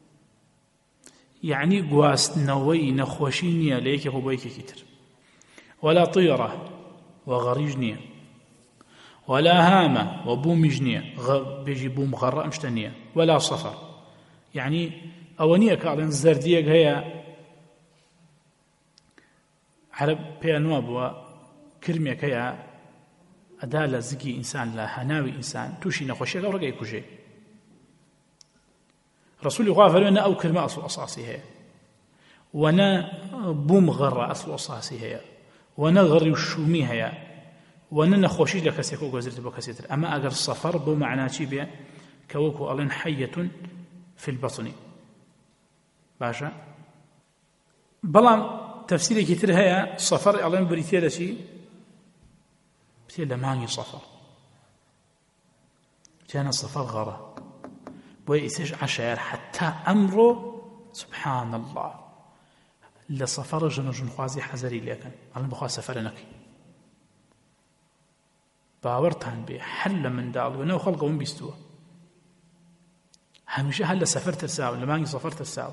يعني قواست نوي نخوشينيا ليك أبو بيك كتر ولا طيرة وغريجنيا ولا هامة وبومجنيا بيجي بوم غراء مشتنيا ولا صفر يعني أونية كارين زرديق هي عرب بيانواب وكرميك هي أدالة زكي إنسان لا هناوي إنسان توشي نخوشيك أو رقا يكوشي رسول الله فلنا أو كلمة أصل أصاصي هي ونا بوم غراء أصل أصاصي هي ونا غري الشومي هي ونا نخوشي لك سيكو غزرت بكسيتر أما أجر الصفر بو معناه شي بيه كوكو ألين حية في البطن باشا بلان تفسيري كتير هي صفر ألين بريتيا شي بتي لماني صفر كان الصفر غرا بۆیە ئیسێش عەشایەر حتا ئەمڕۆ سبحان الله لە سەفەرە ژن و ژنخوازی حەزەری لێکەن ئەڵێن بخوا سەفەرە نەکەی باوەڕتان بێ هەر لە منداڵ و نەو خەڵکە ون بیستووە هەمیشە هەر لە سەفەر ترساون لە مانگی سەفەر ترساون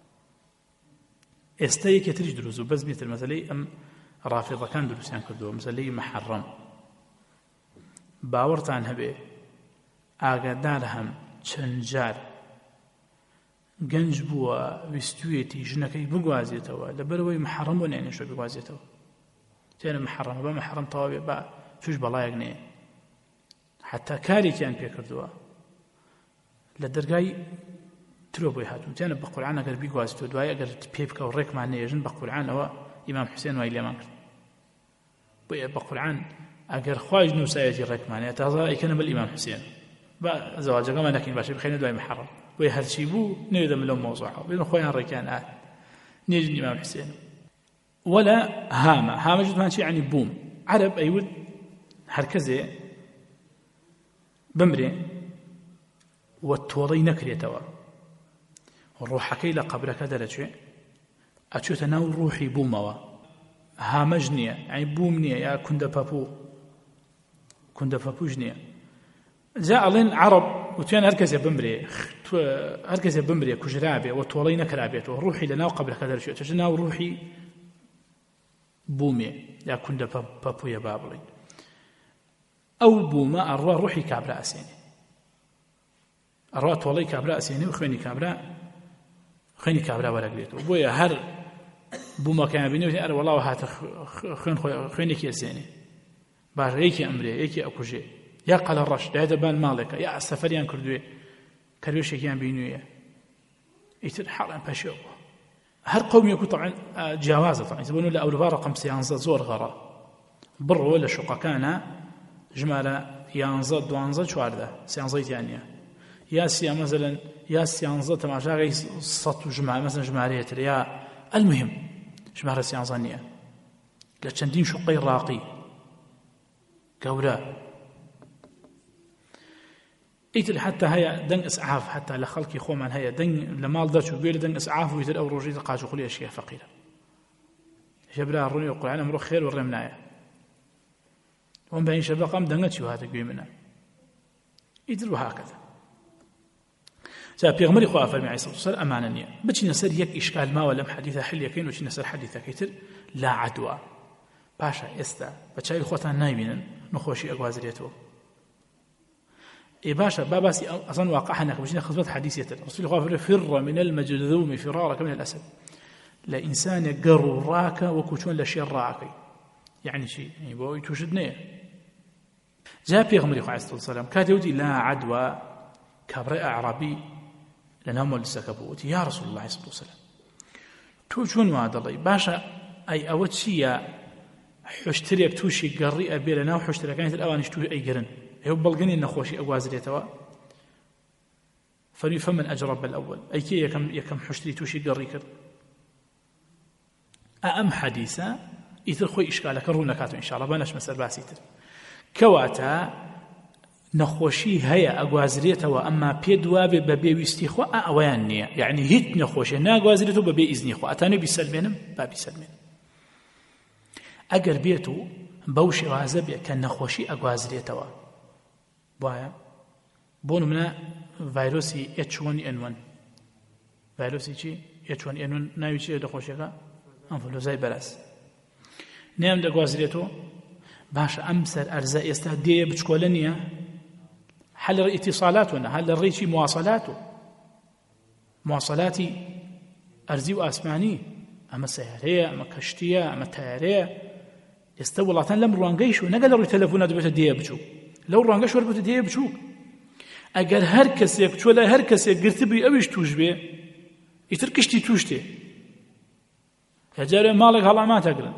ئێستا یەکێتریش دروست و بەس بێتر مەسەلەی ئەم ڕافێضەکان دروستیان کردووە مەسەلەی مەحەڕەم باوەڕتان هەبێ ئاگادار هەم چەند جار گەنج بووە ویستوێتی ژنەکەی بگوازێتەوە لەبەرەوەی مەحەڕەم بۆ نێنێشە بگوازێتەوە تێنە مەحەڕەمە بە مەحەڕەم تەواو بێ بە توش بەڵایەک نەیە حتا کارێکیان پێ کردووە لە دەرگای ترۆ بۆی هاتوون تێنە بە قورعان ئەگەر بیگوازێتەوە دوای ئەگەر پێ بکە و ڕێکمان نێژن بە قورعانەوە ئیمام حوسێن وای لێمان کرد بۆیە بە قورعان ئەگەر خوای نووسایەتی ڕێکمانەیە تازە ئەیکەنە بە ئیمام حوسێن بە زەواجەکەمان نەکەین باشە بخەینە دوای مەحەڕەم بۆیە هەرچی بوو نەوێدەم لەو مۆزوعەوە بێنە خۆیان ڕێکیان ئات نێژن ئیمام حوسێن ولا هامە جوتمان چی یعنی بووم عەرەب ئەیوت هەر کەسێ بمرێ وە تۆڵەی نەکرێتەوە ڕۆحەکەی لە قەبرەکە دەرەچێ ئەچێتە ناو ڕوحی بوومەوە هامەش نییە ئەی بووم نییە یا کوندە پەپوش نییە جا ئەڵێن عەرەب وتوێن هەر کەسێ بمرێ کوژرابێ وە تۆڵەی نەکرابێتەوە ڕوحی لە ناو قەبرەکە دەرەچێت چێتە ناو ڕوحی بوومێ یا کوندە پەپویە با بڵێن ئەو بوومە ئەڕوا ڕوحی کابرا ئەسێنێ ئەڕوا تۆڵەی کابرا ئەسێنێ و خوێنی کابرا وەرەگرێتەوە بۆیە هەر بوومەکەیان بینێت ئەرە وەڵاوە هاتە خوێنێکی ئەسێنێ باش یەکی ئەمرێ یەکی ئەکوژێ یا قەلە ڕەش دایەتە بان ماڵێکە یا سەفەریان کردوێ کەروێشێکیان بینوویە ئیتر حەڵیان پەشێوە هەر قەومێک و طبعاً جیاوازە طبعاً بۆنە لە ئەوروپا ڕقم 11 زۆر غەڕە بڕەوە لە شوقەکانە ژمارە 11 12 14 13 نییە یا سیا مثلا یا 13 تەماشاغی 100 ژمارە مثلا ژمارەیەتر یا المهم ژمارە 13 نییە لە چەندین شوقەی ڕاقی گەورە ئیتر حتى هەیە دەنگ ئسعاف حتى لە خەڵکی خۆمان هەیە دەنگ لە ماڵ دەچوو بێ لە دەنگ ئسعاف و ئیتر ئەو ڕۆژی قاچ و خولی ئەشکێ فەقیرە ژەبرا ڕوونی و قورعان ئەمڕۆ خێر و ڕێم نایە وەم بەین شەبە قەم دەنگە چی و هاتە گوێ منە ئیتر وهاکەذا جا پێغمبەری خوا فەرمی عەلەیهی سەڵاتو وسەلام ئەمانە نییە بچینە سەر یەک ئیشکال ماوە لەم حەدیثە حلیەکەین و چینە سەر حەدیثەکەی تر لا عەدوا پاشا ئێستا بە چاوی خۆتان نایبینن نەخۆشی ئەگوازرێتەوە باشا باباسي أصلا واقعها نخبشنا خزمت حديثية رسول الله فر من المجذوم فرارك من الأسد لا إنسان قرراك وكوشون لشيء راكي يعني شيء يعني بوي توشدني جاء بيغمر عليه الصلاة والسلام كاتودي لا عدوى كبر أعرابي لنام ولسكبوتي يا رسول الله صلى الله عليه وسلم توشون وعد الله باشا أي أول شيء حشتريك توشي قري أبي لنا وحشتريك كانت الأوانش توشي أي قرن هو بلغني نخوشي أغوازريتوا فمن أجرب الأول أي كي يكم حشتري توشي قري كر أم حديثة إذا خوي إشكالك رونكاتو إن شاء الله بانش مسأل باسيتر كواتا نخوشي هيا أغوازريتوا أما بيدوابي ببي ويستيخوا أويان نية يعني هيت نخوشي نا أغوازريتوا ببي إذنيخوا أتاني بيسلمينم بابي سلمين أقر بيتو بوشي وعزبيا كان نخوشي أغوازريتوا بايا بونو منا فيروسي H1N1 فيروسي چی H1N1 ناوی چیه دخوشیکا انفلوزای براس نیم دگوازریتو باش امسر ارزا استا دی بچکولنیه حل اتصالاتنا حل الريشي مواصلاتي ارزي واسماني اما سياريه اما كشتيه اما تايريه استولاتن لم روانگيش ونقل رو تليفونات بيت دی بچو لو رانگەش وەربووتە دێ بچووک ئەگەر هەر کەسێک چۆ لە هەر کەسێک گرتبی ئەویش توش بێ ئیتر کشتی توش تێ هەجارێ ماڵێک هەڵامات ئەگرن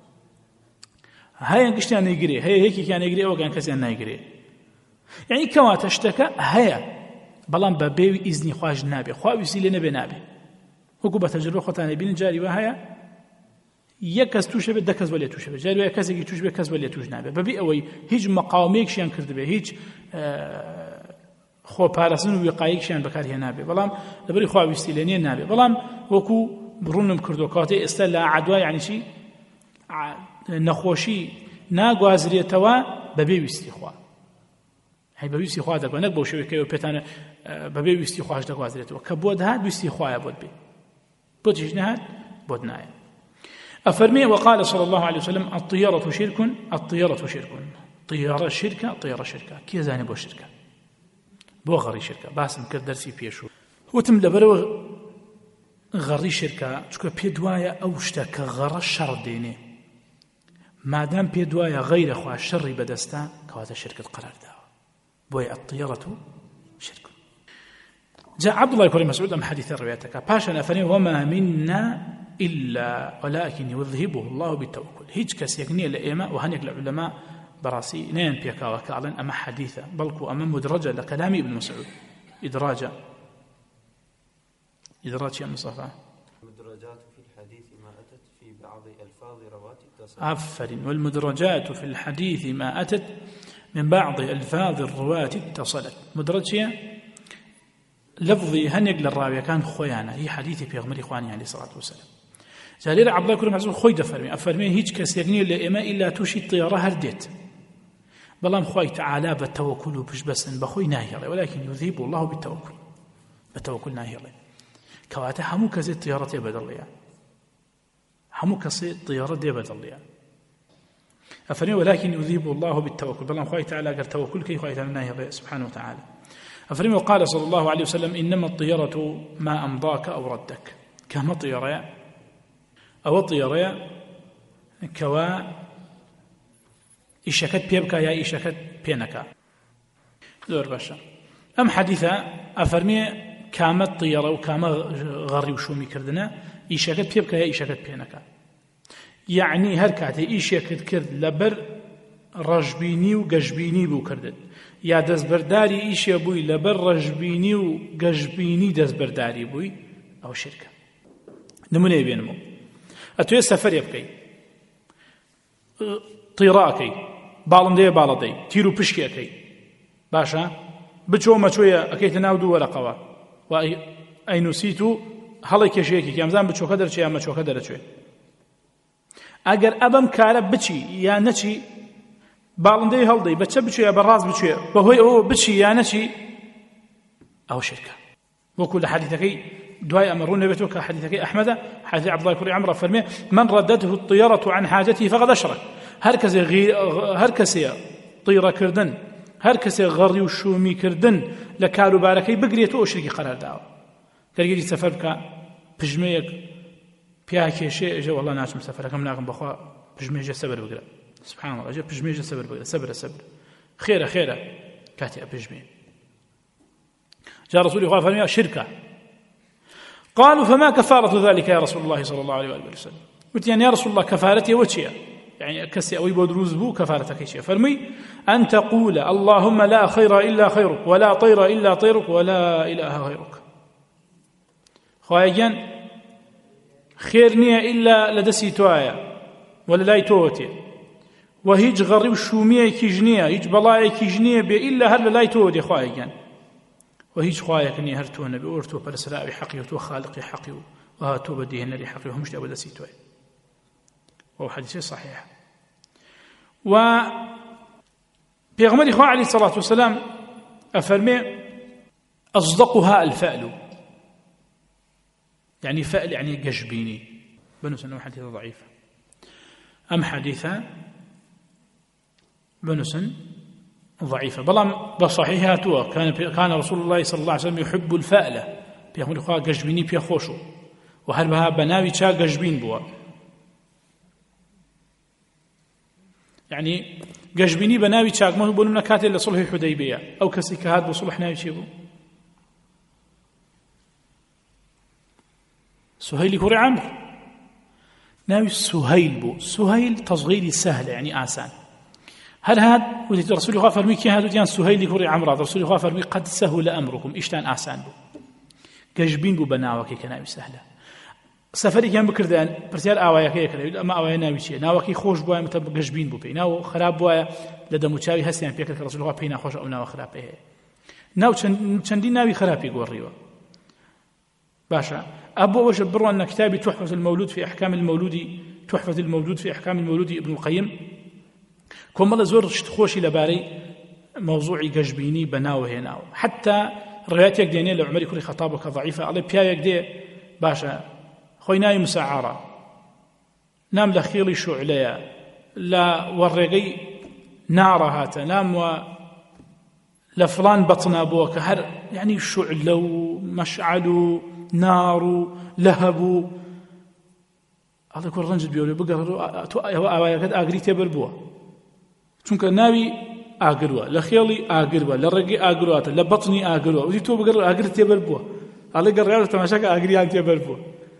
هەیە گشتیان نەیگرێ هەیە یەکێکیان نەیگرێ ئەوەکان کەسیان نایگرێ یعنی کەواتە شتەکە هەیە بەڵام بە بێوی ئیزنی خواش نابێ خوا ویسی لێ نەبێ نابێ وەکو بە تەجربە خۆتان بینن جاری وە هەیە یەک کەس توش بێت دە کەس بەلێ توش بێت جاری وە کەسێکی توش بێت کەس بەلێ توش نابێت بەبێ ئەوەی هیچ مەقاومەیەکیان کردبێ هیچ خۆ پاراستن و وقایەکیان بەکارهێنا نابێ بەڵام لەبەری خواویستی لێ نیە نابێ بەڵام وەکو بڕونم کردو کاتێ ئێستا لە عەدوا یعنی چی نەخۆشی ناگوازرێتەوە بەبێ ویستی خوا هەی بە ویستی خوا دەگوێت نەک بەو شێوەیەکەوە پێتانە بەبێ ویستی خواش دەگوازرێتەوە کە بۆ دەهات ویستی خوایە بۆت بێ بۆ تیش نەهات بۆت نایە أفرمي وقال صلى الله عليه وسلم الطيرة شرك الطيرة شرك طيرة شركة طيرة شركة كي زاني بو شركة بو غري شركة باسم كر درسي بيشو وتم لبرو غري شركة چکو پێدوایە ئەو شتە کە غەڕە شەڕ دێنێ مادام پێدوایە غەیرە خوا شەڕی بەدەستە کەواتە شرکت قرار داوە بۆیە الطيرة شرك جاء عبد الله بن مسعود أم حديث الرواياتك باشا أفرمي وما منا إلا ولكن يذهبه الله بالتوكل هيج كس يكني الأئمة وهنيك العلماء براسي نين بيكا وكالن أما حديثة بلكو أما مدرجة لكلام ابن مسعود إدراج يا مصطفى المدرجات في الحديث ما أتت في بعض ألفاظ رواة اتصلت عفر والمدرجات في الحديث ما أتت من بعض ألفاظ الرواة اتصلت مدرجة لفظي هنيك للراوية كان خويانا هي حديثي في غمر إخواني عليه الصلاة والسلام جالير عبد الله كل معزول خوي دفرمي أفرمي هيج كسيرني لإما إلا توشي الطيارة هرديت بلام خوي تعالى بالتوكل بش بس بخوي ناهيري ولكن يذيب الله بالتوكل ناهيري كواتا همو كزي الطيارة يبدل ليا همو كزي الطيارة يبدل ليا أفرمي ولكن يذيب الله بالتوكل بلام خوي تعالى قال توكل كي خوي تعالى ناهيري سبحانه وتعالى أفرمي وقال صلى الله عليه وسلم إنما الطيارة ما أمضاك أو ردك كما طيارة أو طيارة كوا إشكت بيبكا يا إشكت بينكا دور باشا أم حديثة أفرمي كامت طيارة وكام غري وشومي كردنا إشكت بيبكا يا إشكت بينكا يعني هركاتي إشكت كرد لبر رجبيني وقجبيني بو كردت یا دەستبەرداری ئیشێ بووی لەبەر ڕەشبینی و گەشبینی دەستبەرداری بووی ئەو شرکە نمونەی بێنمەوە ئەتوێ سەفەرێ بکەی تیڕاکەی باڵندەیە باڵەدەی تیر و پشکێکەی باشە بچۆ مەچۆیە ئەکەیتە ناو دوو وەرەقەوە و ئەینووسیت و هەڵی کێشەیەکی کەمزان بچۆکە دەرچێ یا مەچۆکە دەرەچێ ئەگەر ئەبەم کارە بچی یا نەچی باڵندەی هەڵدەی بەچە بچێ بەڕاست بچێ بەهۆی ئەوە بچی یا نەچی ئەو شرکە وەکو لە حەدیثەکەی دوای ئەمە ڕوون دەبێتەوە کە حەدیثەکەی ئەحمەدە حەدیث عەبدوڵای کوڕی عەمرە فەرمێ من ردته الطيرة عن حاجته فقد أشرك هەر کەسێ طیرەکردن هەر کەسێ غەڕی و شومیکردن لە کاروبارەکەی بگرێتەوە ئەو شرکی قەرار داوە گەرگێری سەفەر بکە پژمەیەک پیا کێشێ ئەژێ وەڵڵا ناچم سەفەرەکەم ناکەم بەخوا پژمێژە سەبەر بگرە سبحان الله أجل بجميجة صبر خيرة كاتي بجمي جاء رسول الله فرمي شركة قالوا فما كفارة ذلك يا رسول الله صلى الله عليه وآله وسلم قلت يعني يا رسول الله كفارتي وشيء يعني كسي أوي بودروز بو كفارتك شيء فرمي أن تقول اللهم لا خير إلا خيرك ولا طير إلا طيرك ولا إله غيرك خواهيان خير نية إلا لدسي توايا ولا لا يتوتي وهيج غري وشوميه كيجنيه هيج بلاي كيجنيه بإلا هر لا يتودي خوايان وهيج خوايا كني هرتو نبي أورتو برسراء حقي وتو خالقي حقي وهاتو بديه نري حقي وهمش دابا دسيتوي وهو حديث صحيح و بيغمر إخوة عليه الصلاة والسلام أفرمي أصدقها الفأل يعني فأل يعني قجبيني بنوس أنه حديثة ضعيفة أم حديثة بنسن ضعيفة بلام بصحيحها توا كان رسول الله صلى الله عليه وسلم يحب الفألة بيقول إخوة قجبيني بيخوشو وهل بها بناوي تا قجبين بوا يعني قجبيني بناوي تا ما بقولوا لنا كاتل لصلح الحديبية أو كسي كهاد بصلح ناوي شيبو سهيل كوري عمرو ناوي سهيل بو سهيل تصغيري سهل يعني آسان هل هذا وديت رسول الله فرمي كي هذا ديان سهيل كوري عمرو رسول الله فرمي قد سهل أمركم إشتان آسان بو قجبين بو بناوكي كناوي سهلة سفري كان بكردان برتيال آوايا كي أما آوايا ناوي شيء ناوكي خوش بوايا متب قجبين بو بي ناو خراب بوايا لدى متشاوي هسيان بيكر رسول الله بينا خوش أو ناو خراب بيه ناو چەندی ناوی خراپی گۆڕیوە. باشە ئەبوو ئەوەش بڕوان كتابي تحفة المولود في أحكام المولود ابن القيم كۆمەڵە زۆر شت خۆشی لەبارەی مەوزوعی گەشتبینی بەناوە هێناوە. حتى ڕێاتێک دێنێ لە عومەری کوڕی خەتاب کە ضعیفە ئەڵێ پیاوێک دێ باشە خۆی ناوی مساعارە نام لە خێڵی شوعلەیە لە وەڕێگەی نارە هاتە نام وە لە فڵان بەتنا بووە کە هەر یعنی شوعلە و مەشعەل و نار و لەهەب و ئەڵێ کوڕ ڕەنجت بیەوە بگەڕێ تۆ ئەوە ئاوایەکەت ئاگری تێبەر بووە چونکە ناوی ئاگرووە لە خێڵی ئاگرووە لە ڕێگەی ئاگرواتە لە بەتنی ئاگرووە وتی تۆ بگەڕ ئاگر تێبەر بووە ئەڵێ گەڕیاوە تەماشاکە ئاگریان تێبەر بووە.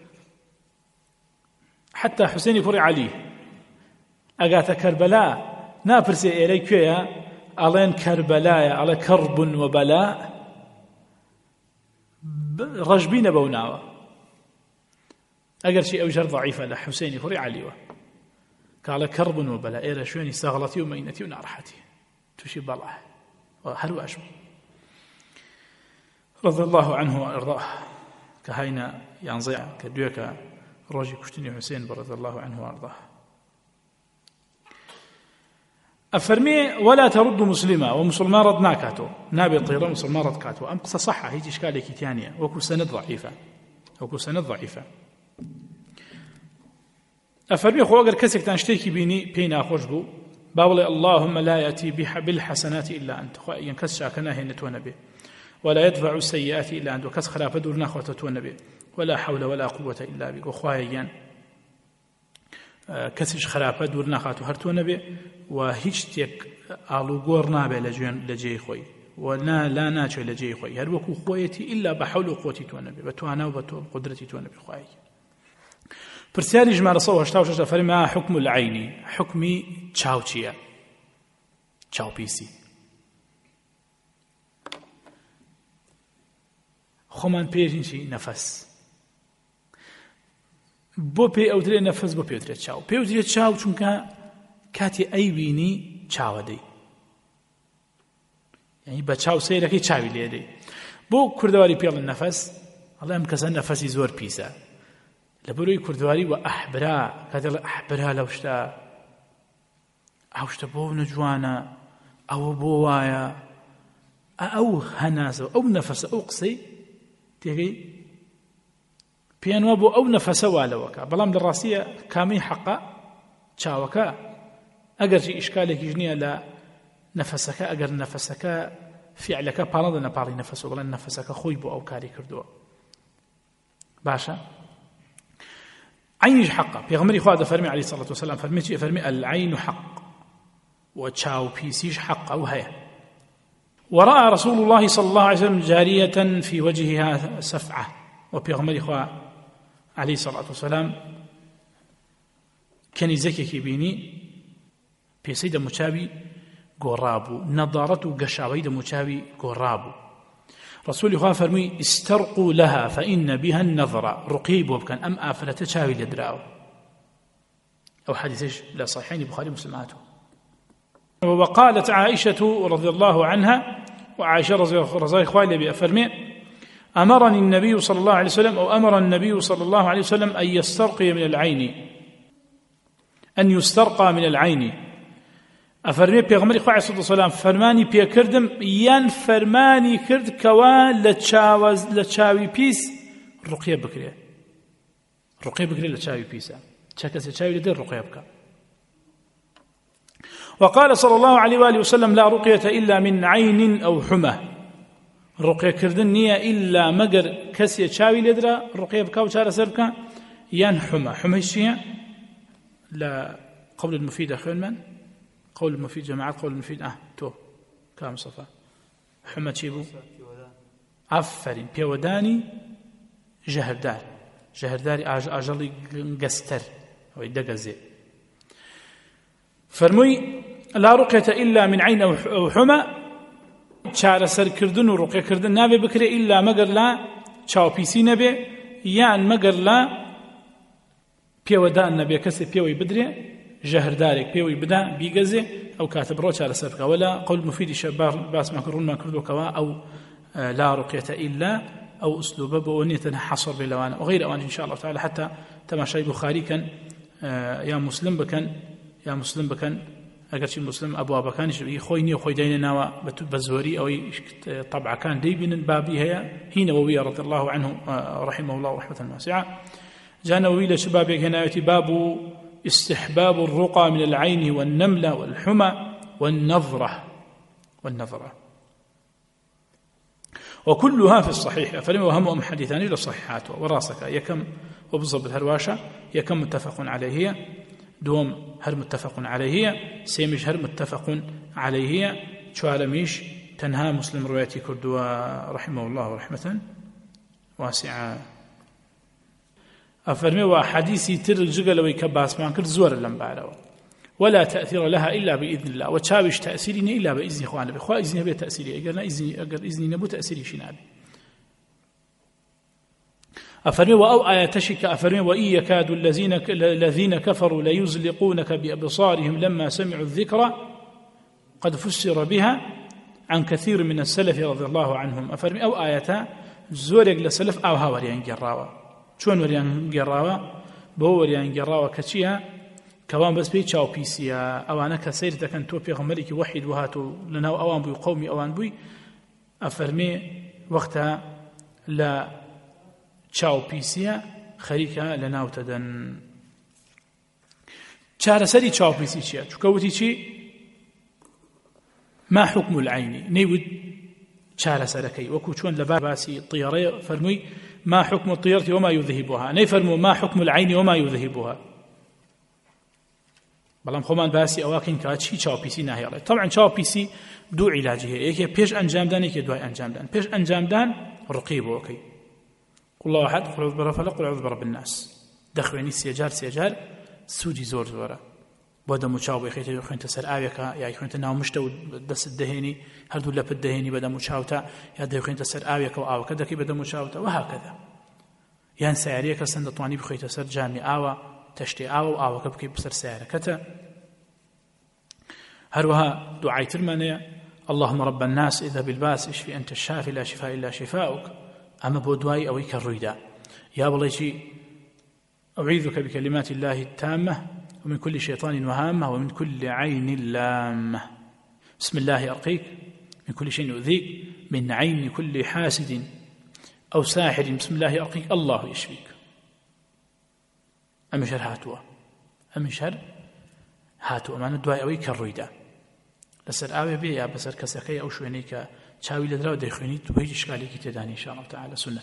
حتى حوسێنی کوڕی عەلی ئەگاتە کەربەلا ناپرسێ ئێرەی کوێیە ئەڵێن کەربەلایە ئەڵێ کەڕب وەبەلا ڕەشبینە بەو ناوە ئەگەرچی ئەو ژەر ضعیفە لە حوسێنی کوڕی عەلیوە کاڵە کەڕب وەبەلا ئێرە شوێنی سەغڵەتی و مەینەتی و ناڕەحەتی تووشی بەڵە هەروەش رضي الله عنه وأرضاه كهينا ينزع كدوك روجي كشتني حسين رضي الله عنه وأرضاه أفرمي ولا ترد مسلمة ومسلمان ردنا كاتو نابي الطيران مسلمان رد كاتو أم قصة صحة هيجي إشكالي كتانية وكو سند ضعيفة أفرمي خو أقر كسك تنشتيكي بيني بينا خوشبو باولي اللهم لا يأتي بالحسنات إلا أنت ينكس شاكنا هي نتونا به ولا يدفع السيئات إلا أنت وكس خلافة دورنا خوتتونا به ولا حول ولا قوة إلا بك وخواهيان كسش خلافة دورنا خاتو هرتونا به وهيج تيك آلو قورنا به لجي خوي ولا لا ناتشو لجي خوي هل وكو خويتي إلا بحول وقوتي تونا به بتوانا وبقدرتي تونا به خواهي برسالي جمال صوه اشتاو شاشة فرما حكم العيني حكمي چاوچيا چاو بيسي خۆمان پێشینشی نەفەس بۆ پێی ئەوترێ نەفەس بۆ پێوترێت چاو پێوترێت چاو چونکە کاتی ئەیبینی چاوەدەی یعنی بە چاو سەیرەکەی چاوی لێدەی بۆ کوردەواری پێڵن نەفەس ئەڵێ ئەم کەسە نەفەسی زۆر پیسە لە بەرۆی کوردەواری وە ئەحبرا کاتێ لە ئەحبرا لەو شتە ئەو شتە بۆ نەجوانە ئەوە بۆ وایە ئەو هەناسە ئەو نەفەسە ئەو قسەی تێگەی پێیانوە بۆ ئەو نەفەسە والەوەکە بەڵام لە ڕاستیە کامی حەقە چاوەکە ئەگەرچی ئیشکالێکیش نییە لە نەفەسەکە ئەگەر نەفەسەکە فیعلەکە پاڵەدە نەپاڵی نەفەسە بڵێن نەفەسەکە خۆی بۆ ئەو کاری کردووە باشە عینیش حەقە پێغەمبەری خوا دەفەرمی عەلەیهی سەڵاتو وەسەلام فەرمی العین حەق وچاو پیسیش حەق ئەو هەیە ورأى رسول الله صلى الله عليه وسلم جارية في وجهها سفعة وبيغمر إخوة عليه الصلاة والسلام كان زكي بيني بيسيد مشابي قرابو نظارته قشاويد مشابي قرابو رسول الله فرمي استرقوا لها فإن بها النظرة رقيب وبكان أم آفلة تشاوي لدراو أو حديث لا صحيحين بخاري مسلماته وقالت عائشة رضي الله عنها وعائشة رضي الله عنها بأفرمي أمرني النبي صلى الله عليه وسلم أو أمر النبي صلى الله عليه وسلم أن يسترقي من العين أن يسترقى من العين أفرمي بيغمري خواه صلى الله عليه وسلم فرماني بيكردم ين فرماني كرد كوا لتشاوي بيس رقية بكرية لتشاوي بيسا شاكسة تشاوي لدي الرقية بكا وقال صلى الله عليه وآله وسلم لا رقية إلا من عين أو حمى رقية كردن نية إلا مقر كسية شاوي لدرا رقية بكا وشارة سربكا ين حمى الشيء لا قول المفيد أخوان من قول المفيد جماعات قول المفيد تو كام صفا حمى تشيبو أفرين بيوداني جهرداري أجلي قستر ويدقزي فرمي لا رقية إلا من عين أو حمى شار سر كردن ورقية كردن نابي بكري إلا مقر لا شاو بيسي نبي يان مقر لا بيودان نبي كسي بيوي بدري ژەهردارێک پێوەی بدا بیگەزێ ئەو کاتە بڕۆ چارەسەر بکە وەلا قەول مفیدی شەبار باسمان ڕوونمان کردوکەوە ئەو لا رقية إلا أو أسلوبه بونية حصر بلوانا وغير أوان إن شاء الله تعالى حتى تماشي بخاري كان يا مسلم بكن أجر شيء مسلم أبو بكان خويني وخوي دينا نوا بزوري أو طبعا كان ديبن بابي هي نووي رضي الله عنه رحمه الله رحمة واسعة جاء نووي لشباب هنا باب استحباب الرقى من العين والنملة والحمى والنظرة وكلها في الصحيح فلم وهم حديثان إلى الصحيحات وراسك يكم وبالضبط هرواشة يكم متفق عليه دوم هر متفق عليه سيمش هر متفق عليه شوالميش تنهى مسلم روايتي كردوا رحمه الله رحمة واسعة أفرمي وحديثي تر جقل ويكباس ما كرت زور اللمبارو ولا تأثير لها إلا بإذن الله وتشابش تأثيرنا إلا بإذن إخوانا بإخوة إذن بي تأثيري أقر إذن نبو تأثيري شنابي أفرمي وأو آياتشك أفرمي وإن يكاد الذين كفروا ليزلقونك بأبصارهم لما سمعوا الذكر قد فسر بها عن كثير من السلف رضي الله عنهم أفرمي أو آياتا زورك لسلف أو هاوريان جراوة شون وريان جراوة بو وريان جراوة كتشيها كوان بس بيت شاو بيسيا أوانا كسير تكن تو بيغمريك وحيد وهاتو لناو أوان بوي قومي أوان بوي أفرمي وقتها لا شاو بيسيا خريكا لناو تدن شار سري شاو بيسي شيا شكوتي شي ما حكم العين نيود شار سركي وكوشون لباسي طيارة فرمي ما حكم الطيرة وما يذهبها نيفرمو ما حكم العين وما يذهبها بەڵام خۆمان باسی ئەوەکەین کە چی چاوپیسی ناهێڵێت طبعا چاوپیسی دوو عیلاجی هەیە یەکێ پێش ئەنجامدان یەکێ دوای ئەنجامدان پێش ئەنجامدان ڕقی بۆکەی قل الله أحد قل أعوذ برب الفلق قل أعوذ برب الناس دەخوێنی سێجار سوودی زۆر زۆرە بۆ دەم و چاو بخێتە خوێنتە سەر ئاوێکە یا خوێنتە ناو مشتە و دەست دەهێنی هەردوو لەپت دەهێنی بە دەم و چاوتە یا دەخوێنتە سەر ئاوێکە و ئاوەکە دەکەی بە دەم و چاوتە وهاکەدا یان سیارەیەکە سند دەتوانی بخۆیتە سەر جامی ئاوە تشتي آو أو كبكي بسر سياركته هروها دعاء ترمانية اللهم رب الناس إذا بالباس اشفي أنت الشافي لا شفاء إلا شفاؤك أما بودواي أويك الريدا يا بليشي أعيذك بكلمات الله التامة ومن كل شيطان وهامة ومن كل عين لامة بسم الله أرقيك من كل شيء يؤذيك من عين كل حاسد أو ساحر بسم الله أرقيك الله يشفيك أمشر هاتوا أمان الدواء أوي كالرويدا لسر آوي بي يا بسر كسكي أو شوينيك تشاوي لدراو ديخويني تبهيج إشكالي كتداني إن شاء الله تعالى سنة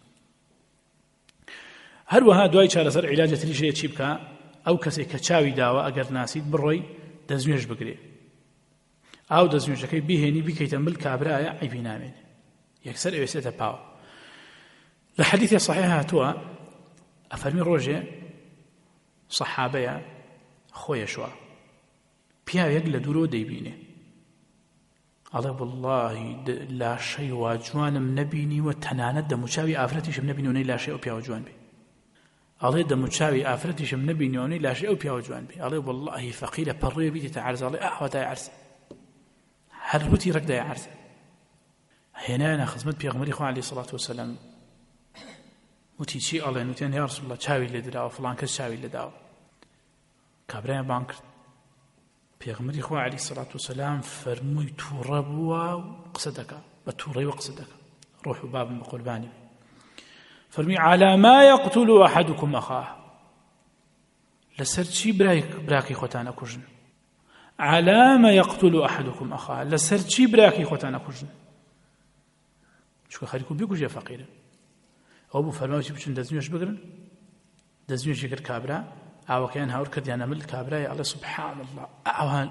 هروها دواء شار سر علاجة ريشية تشيبكا أو كسي كتشاوي داوا أقر ناسيد بروي دزميش بقري أو دزميش كي بيهني بكي تنبل كابرايا عيبي نامين يكسر إيسيتا باو لحديث صحيح هاتوا أفرمي روجي صحابەیە خۆیە شووە پیاوێک لە دوورۆ دەیبینێ ئەڵێ وەڵڵاهی لاشەی وا جوانم نەبینیوە تەنانەت دەموچاوی ئافرەتیشم نەبینیوە نەی لاشەی ئەو پیاوە جوان بێ ئەڵێ دەموچاوی ئافرەتیشم نەبینیوە نەی لاشەی ئەو پیاوە جوان بێ ئەڵێ وەڵڵاهی فەقیرە پەڕۆیە بیتێتە عەرز ئەڵێ ئاواتای عەرز هەر وتی ڕەگدای عەرز هێنایانە خزمەت پێغەمبەری خوا عەلەیهی سەڵات وسەلام وتی چی ئەڵێن وتیان یا ڕەسوڵ الله چاوی لێ دراوە فڵان کەس چاوی لێداوە کابرایان بان کرد پێغەمبەری خوا عەلەیهی سەڵات وسەلام فەرمووی تووڕە بووە و قسە دەکا بە تووڕەیەوە قسە دەکا ڕۆح و بابم بە قوربانی فەرمووی عەلى ما يقتل أحدكم أخاه لەسەر چی براکەی خۆتان ئەکوژن عەلى ما يقتل أحدكم أخاه لەسەر چی براکەی خۆتان ئەکوژن چونکە خەریک و بێکوژێ فەقیرە ئەو بوو فەرماوی بچون دەستنوێش بگرن دەستنوێژی کرد کابرا ئاوەکەیان هاور کردیانە مل کابرای ئەڵێ سوبحان الله ئاوان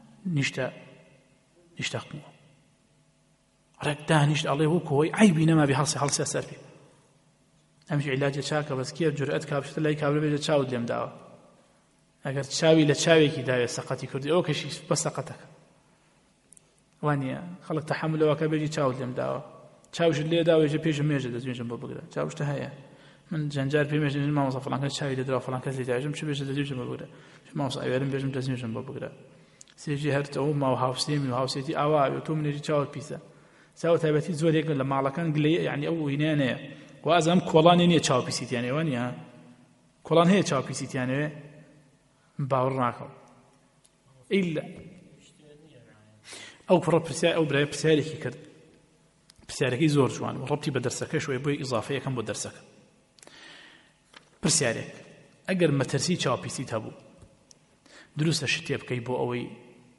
نیشتەقمەوە ڕێک دانیشت ئەڵێ وەکو ئەوەی عەیبی نەما بێ هەڵسێ سەر پێ ئەمش عیلاجە چاکە بەس کێ جورئەت کابشتە لای کابرا بێژە چاوت لێم داوە ئەگەر چاوی لە چاوێکی داوێ سەقەتی کردی ئەو کەشی بە سەقەتەکە وانە خەڵک تەحەملەوەکە بێژی چاوت لێم داوە چاوشت لێ داوێژە پێشم مێژە دەستنوێژم بۆ بگرە چاوشتە هەیە من جنجار بيمشي ما وصف فلان كان شاوي درا فلان كان زيتاجم شو بيش تجيب جنب بقدر ما وصف أيام بيجم تزين جنب بقدر سيجي هرت أو ما وهاوسيم وهاوسيتي أوا يتوم نجي تشاور بيسا ساو ثابتي زوديك لما على كان قلي يعني أو هنا وأزم كولان إني تشاور بيسيت يعني وانيا كولان هي تشاور بيسيت يعني باورناكم إلا أو فرب برسال أو برا برسالك كرد برسالك زور جوان وربطي بدرسك شوي بوي إضافية كم بدرسك برسالك أجر ما ترسي تشاور بيسيت هبو دروس الشتيب كيبو أوي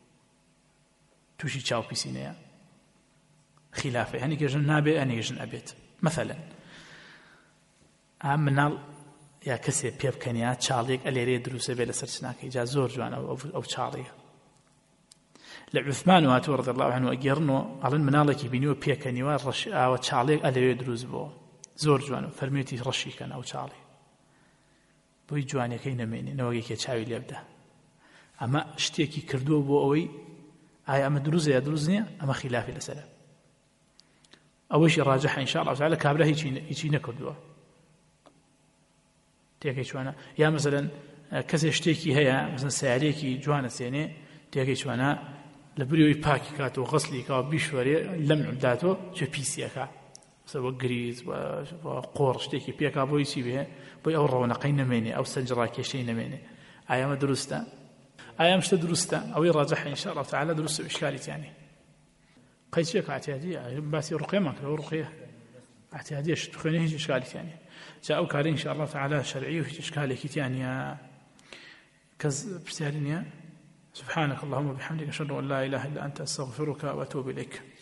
توشي تشاور بيسينيا خلافه يعني كيجن نابي يعني كيجن أبيت مثلا منال يا كسي بيب كنيا تشارليك اللي دروسه بلا سرچناك إجا زور جوان أو تشارليك لعثمان واتو رضي الله عنه أجرنو على منالك بينيو بيب كنيا رش أو تشارليك اللي دروس بو زور جوان فرميتي رشي كان أو تشارلي بوي جواني كينا مني نوغي كي تشاوي ليبدا أما شتيكي كردو بو أوي أي أما دروزة يا دروزنيا أما خلافي لسلام أول راجح إن شاء الله تعالى كابلا هيجي نكردوه تيجي شوانا يا مثلا كذا شتيكي هيا مثلا سعريكي جوانا سيني تيجي شوانا لبريوي باكي كاتو غسلي كاو بيشوري لمع بداتو شو بيسيكا سواء جريز وقور شتيكي بيكا بوي شي به بوي أو رونقين مني أو سنجراكي شيء مني أيام دروستا أيام شت دروستا أو راجح إن شاء الله تعالى دروس إشكالي يعني قيسيك اعتيادية بس رقية ما كده رقية اعتيادية تخليه هيج إشكالي يعني جاءوا كارين إن شاء الله تعالى شرعي وهيج إشكالي يعني كز بسيارين سبحانك اللهم وبحمدك أشهد أن لا إله إلا أنت أستغفرك وأتوب إليك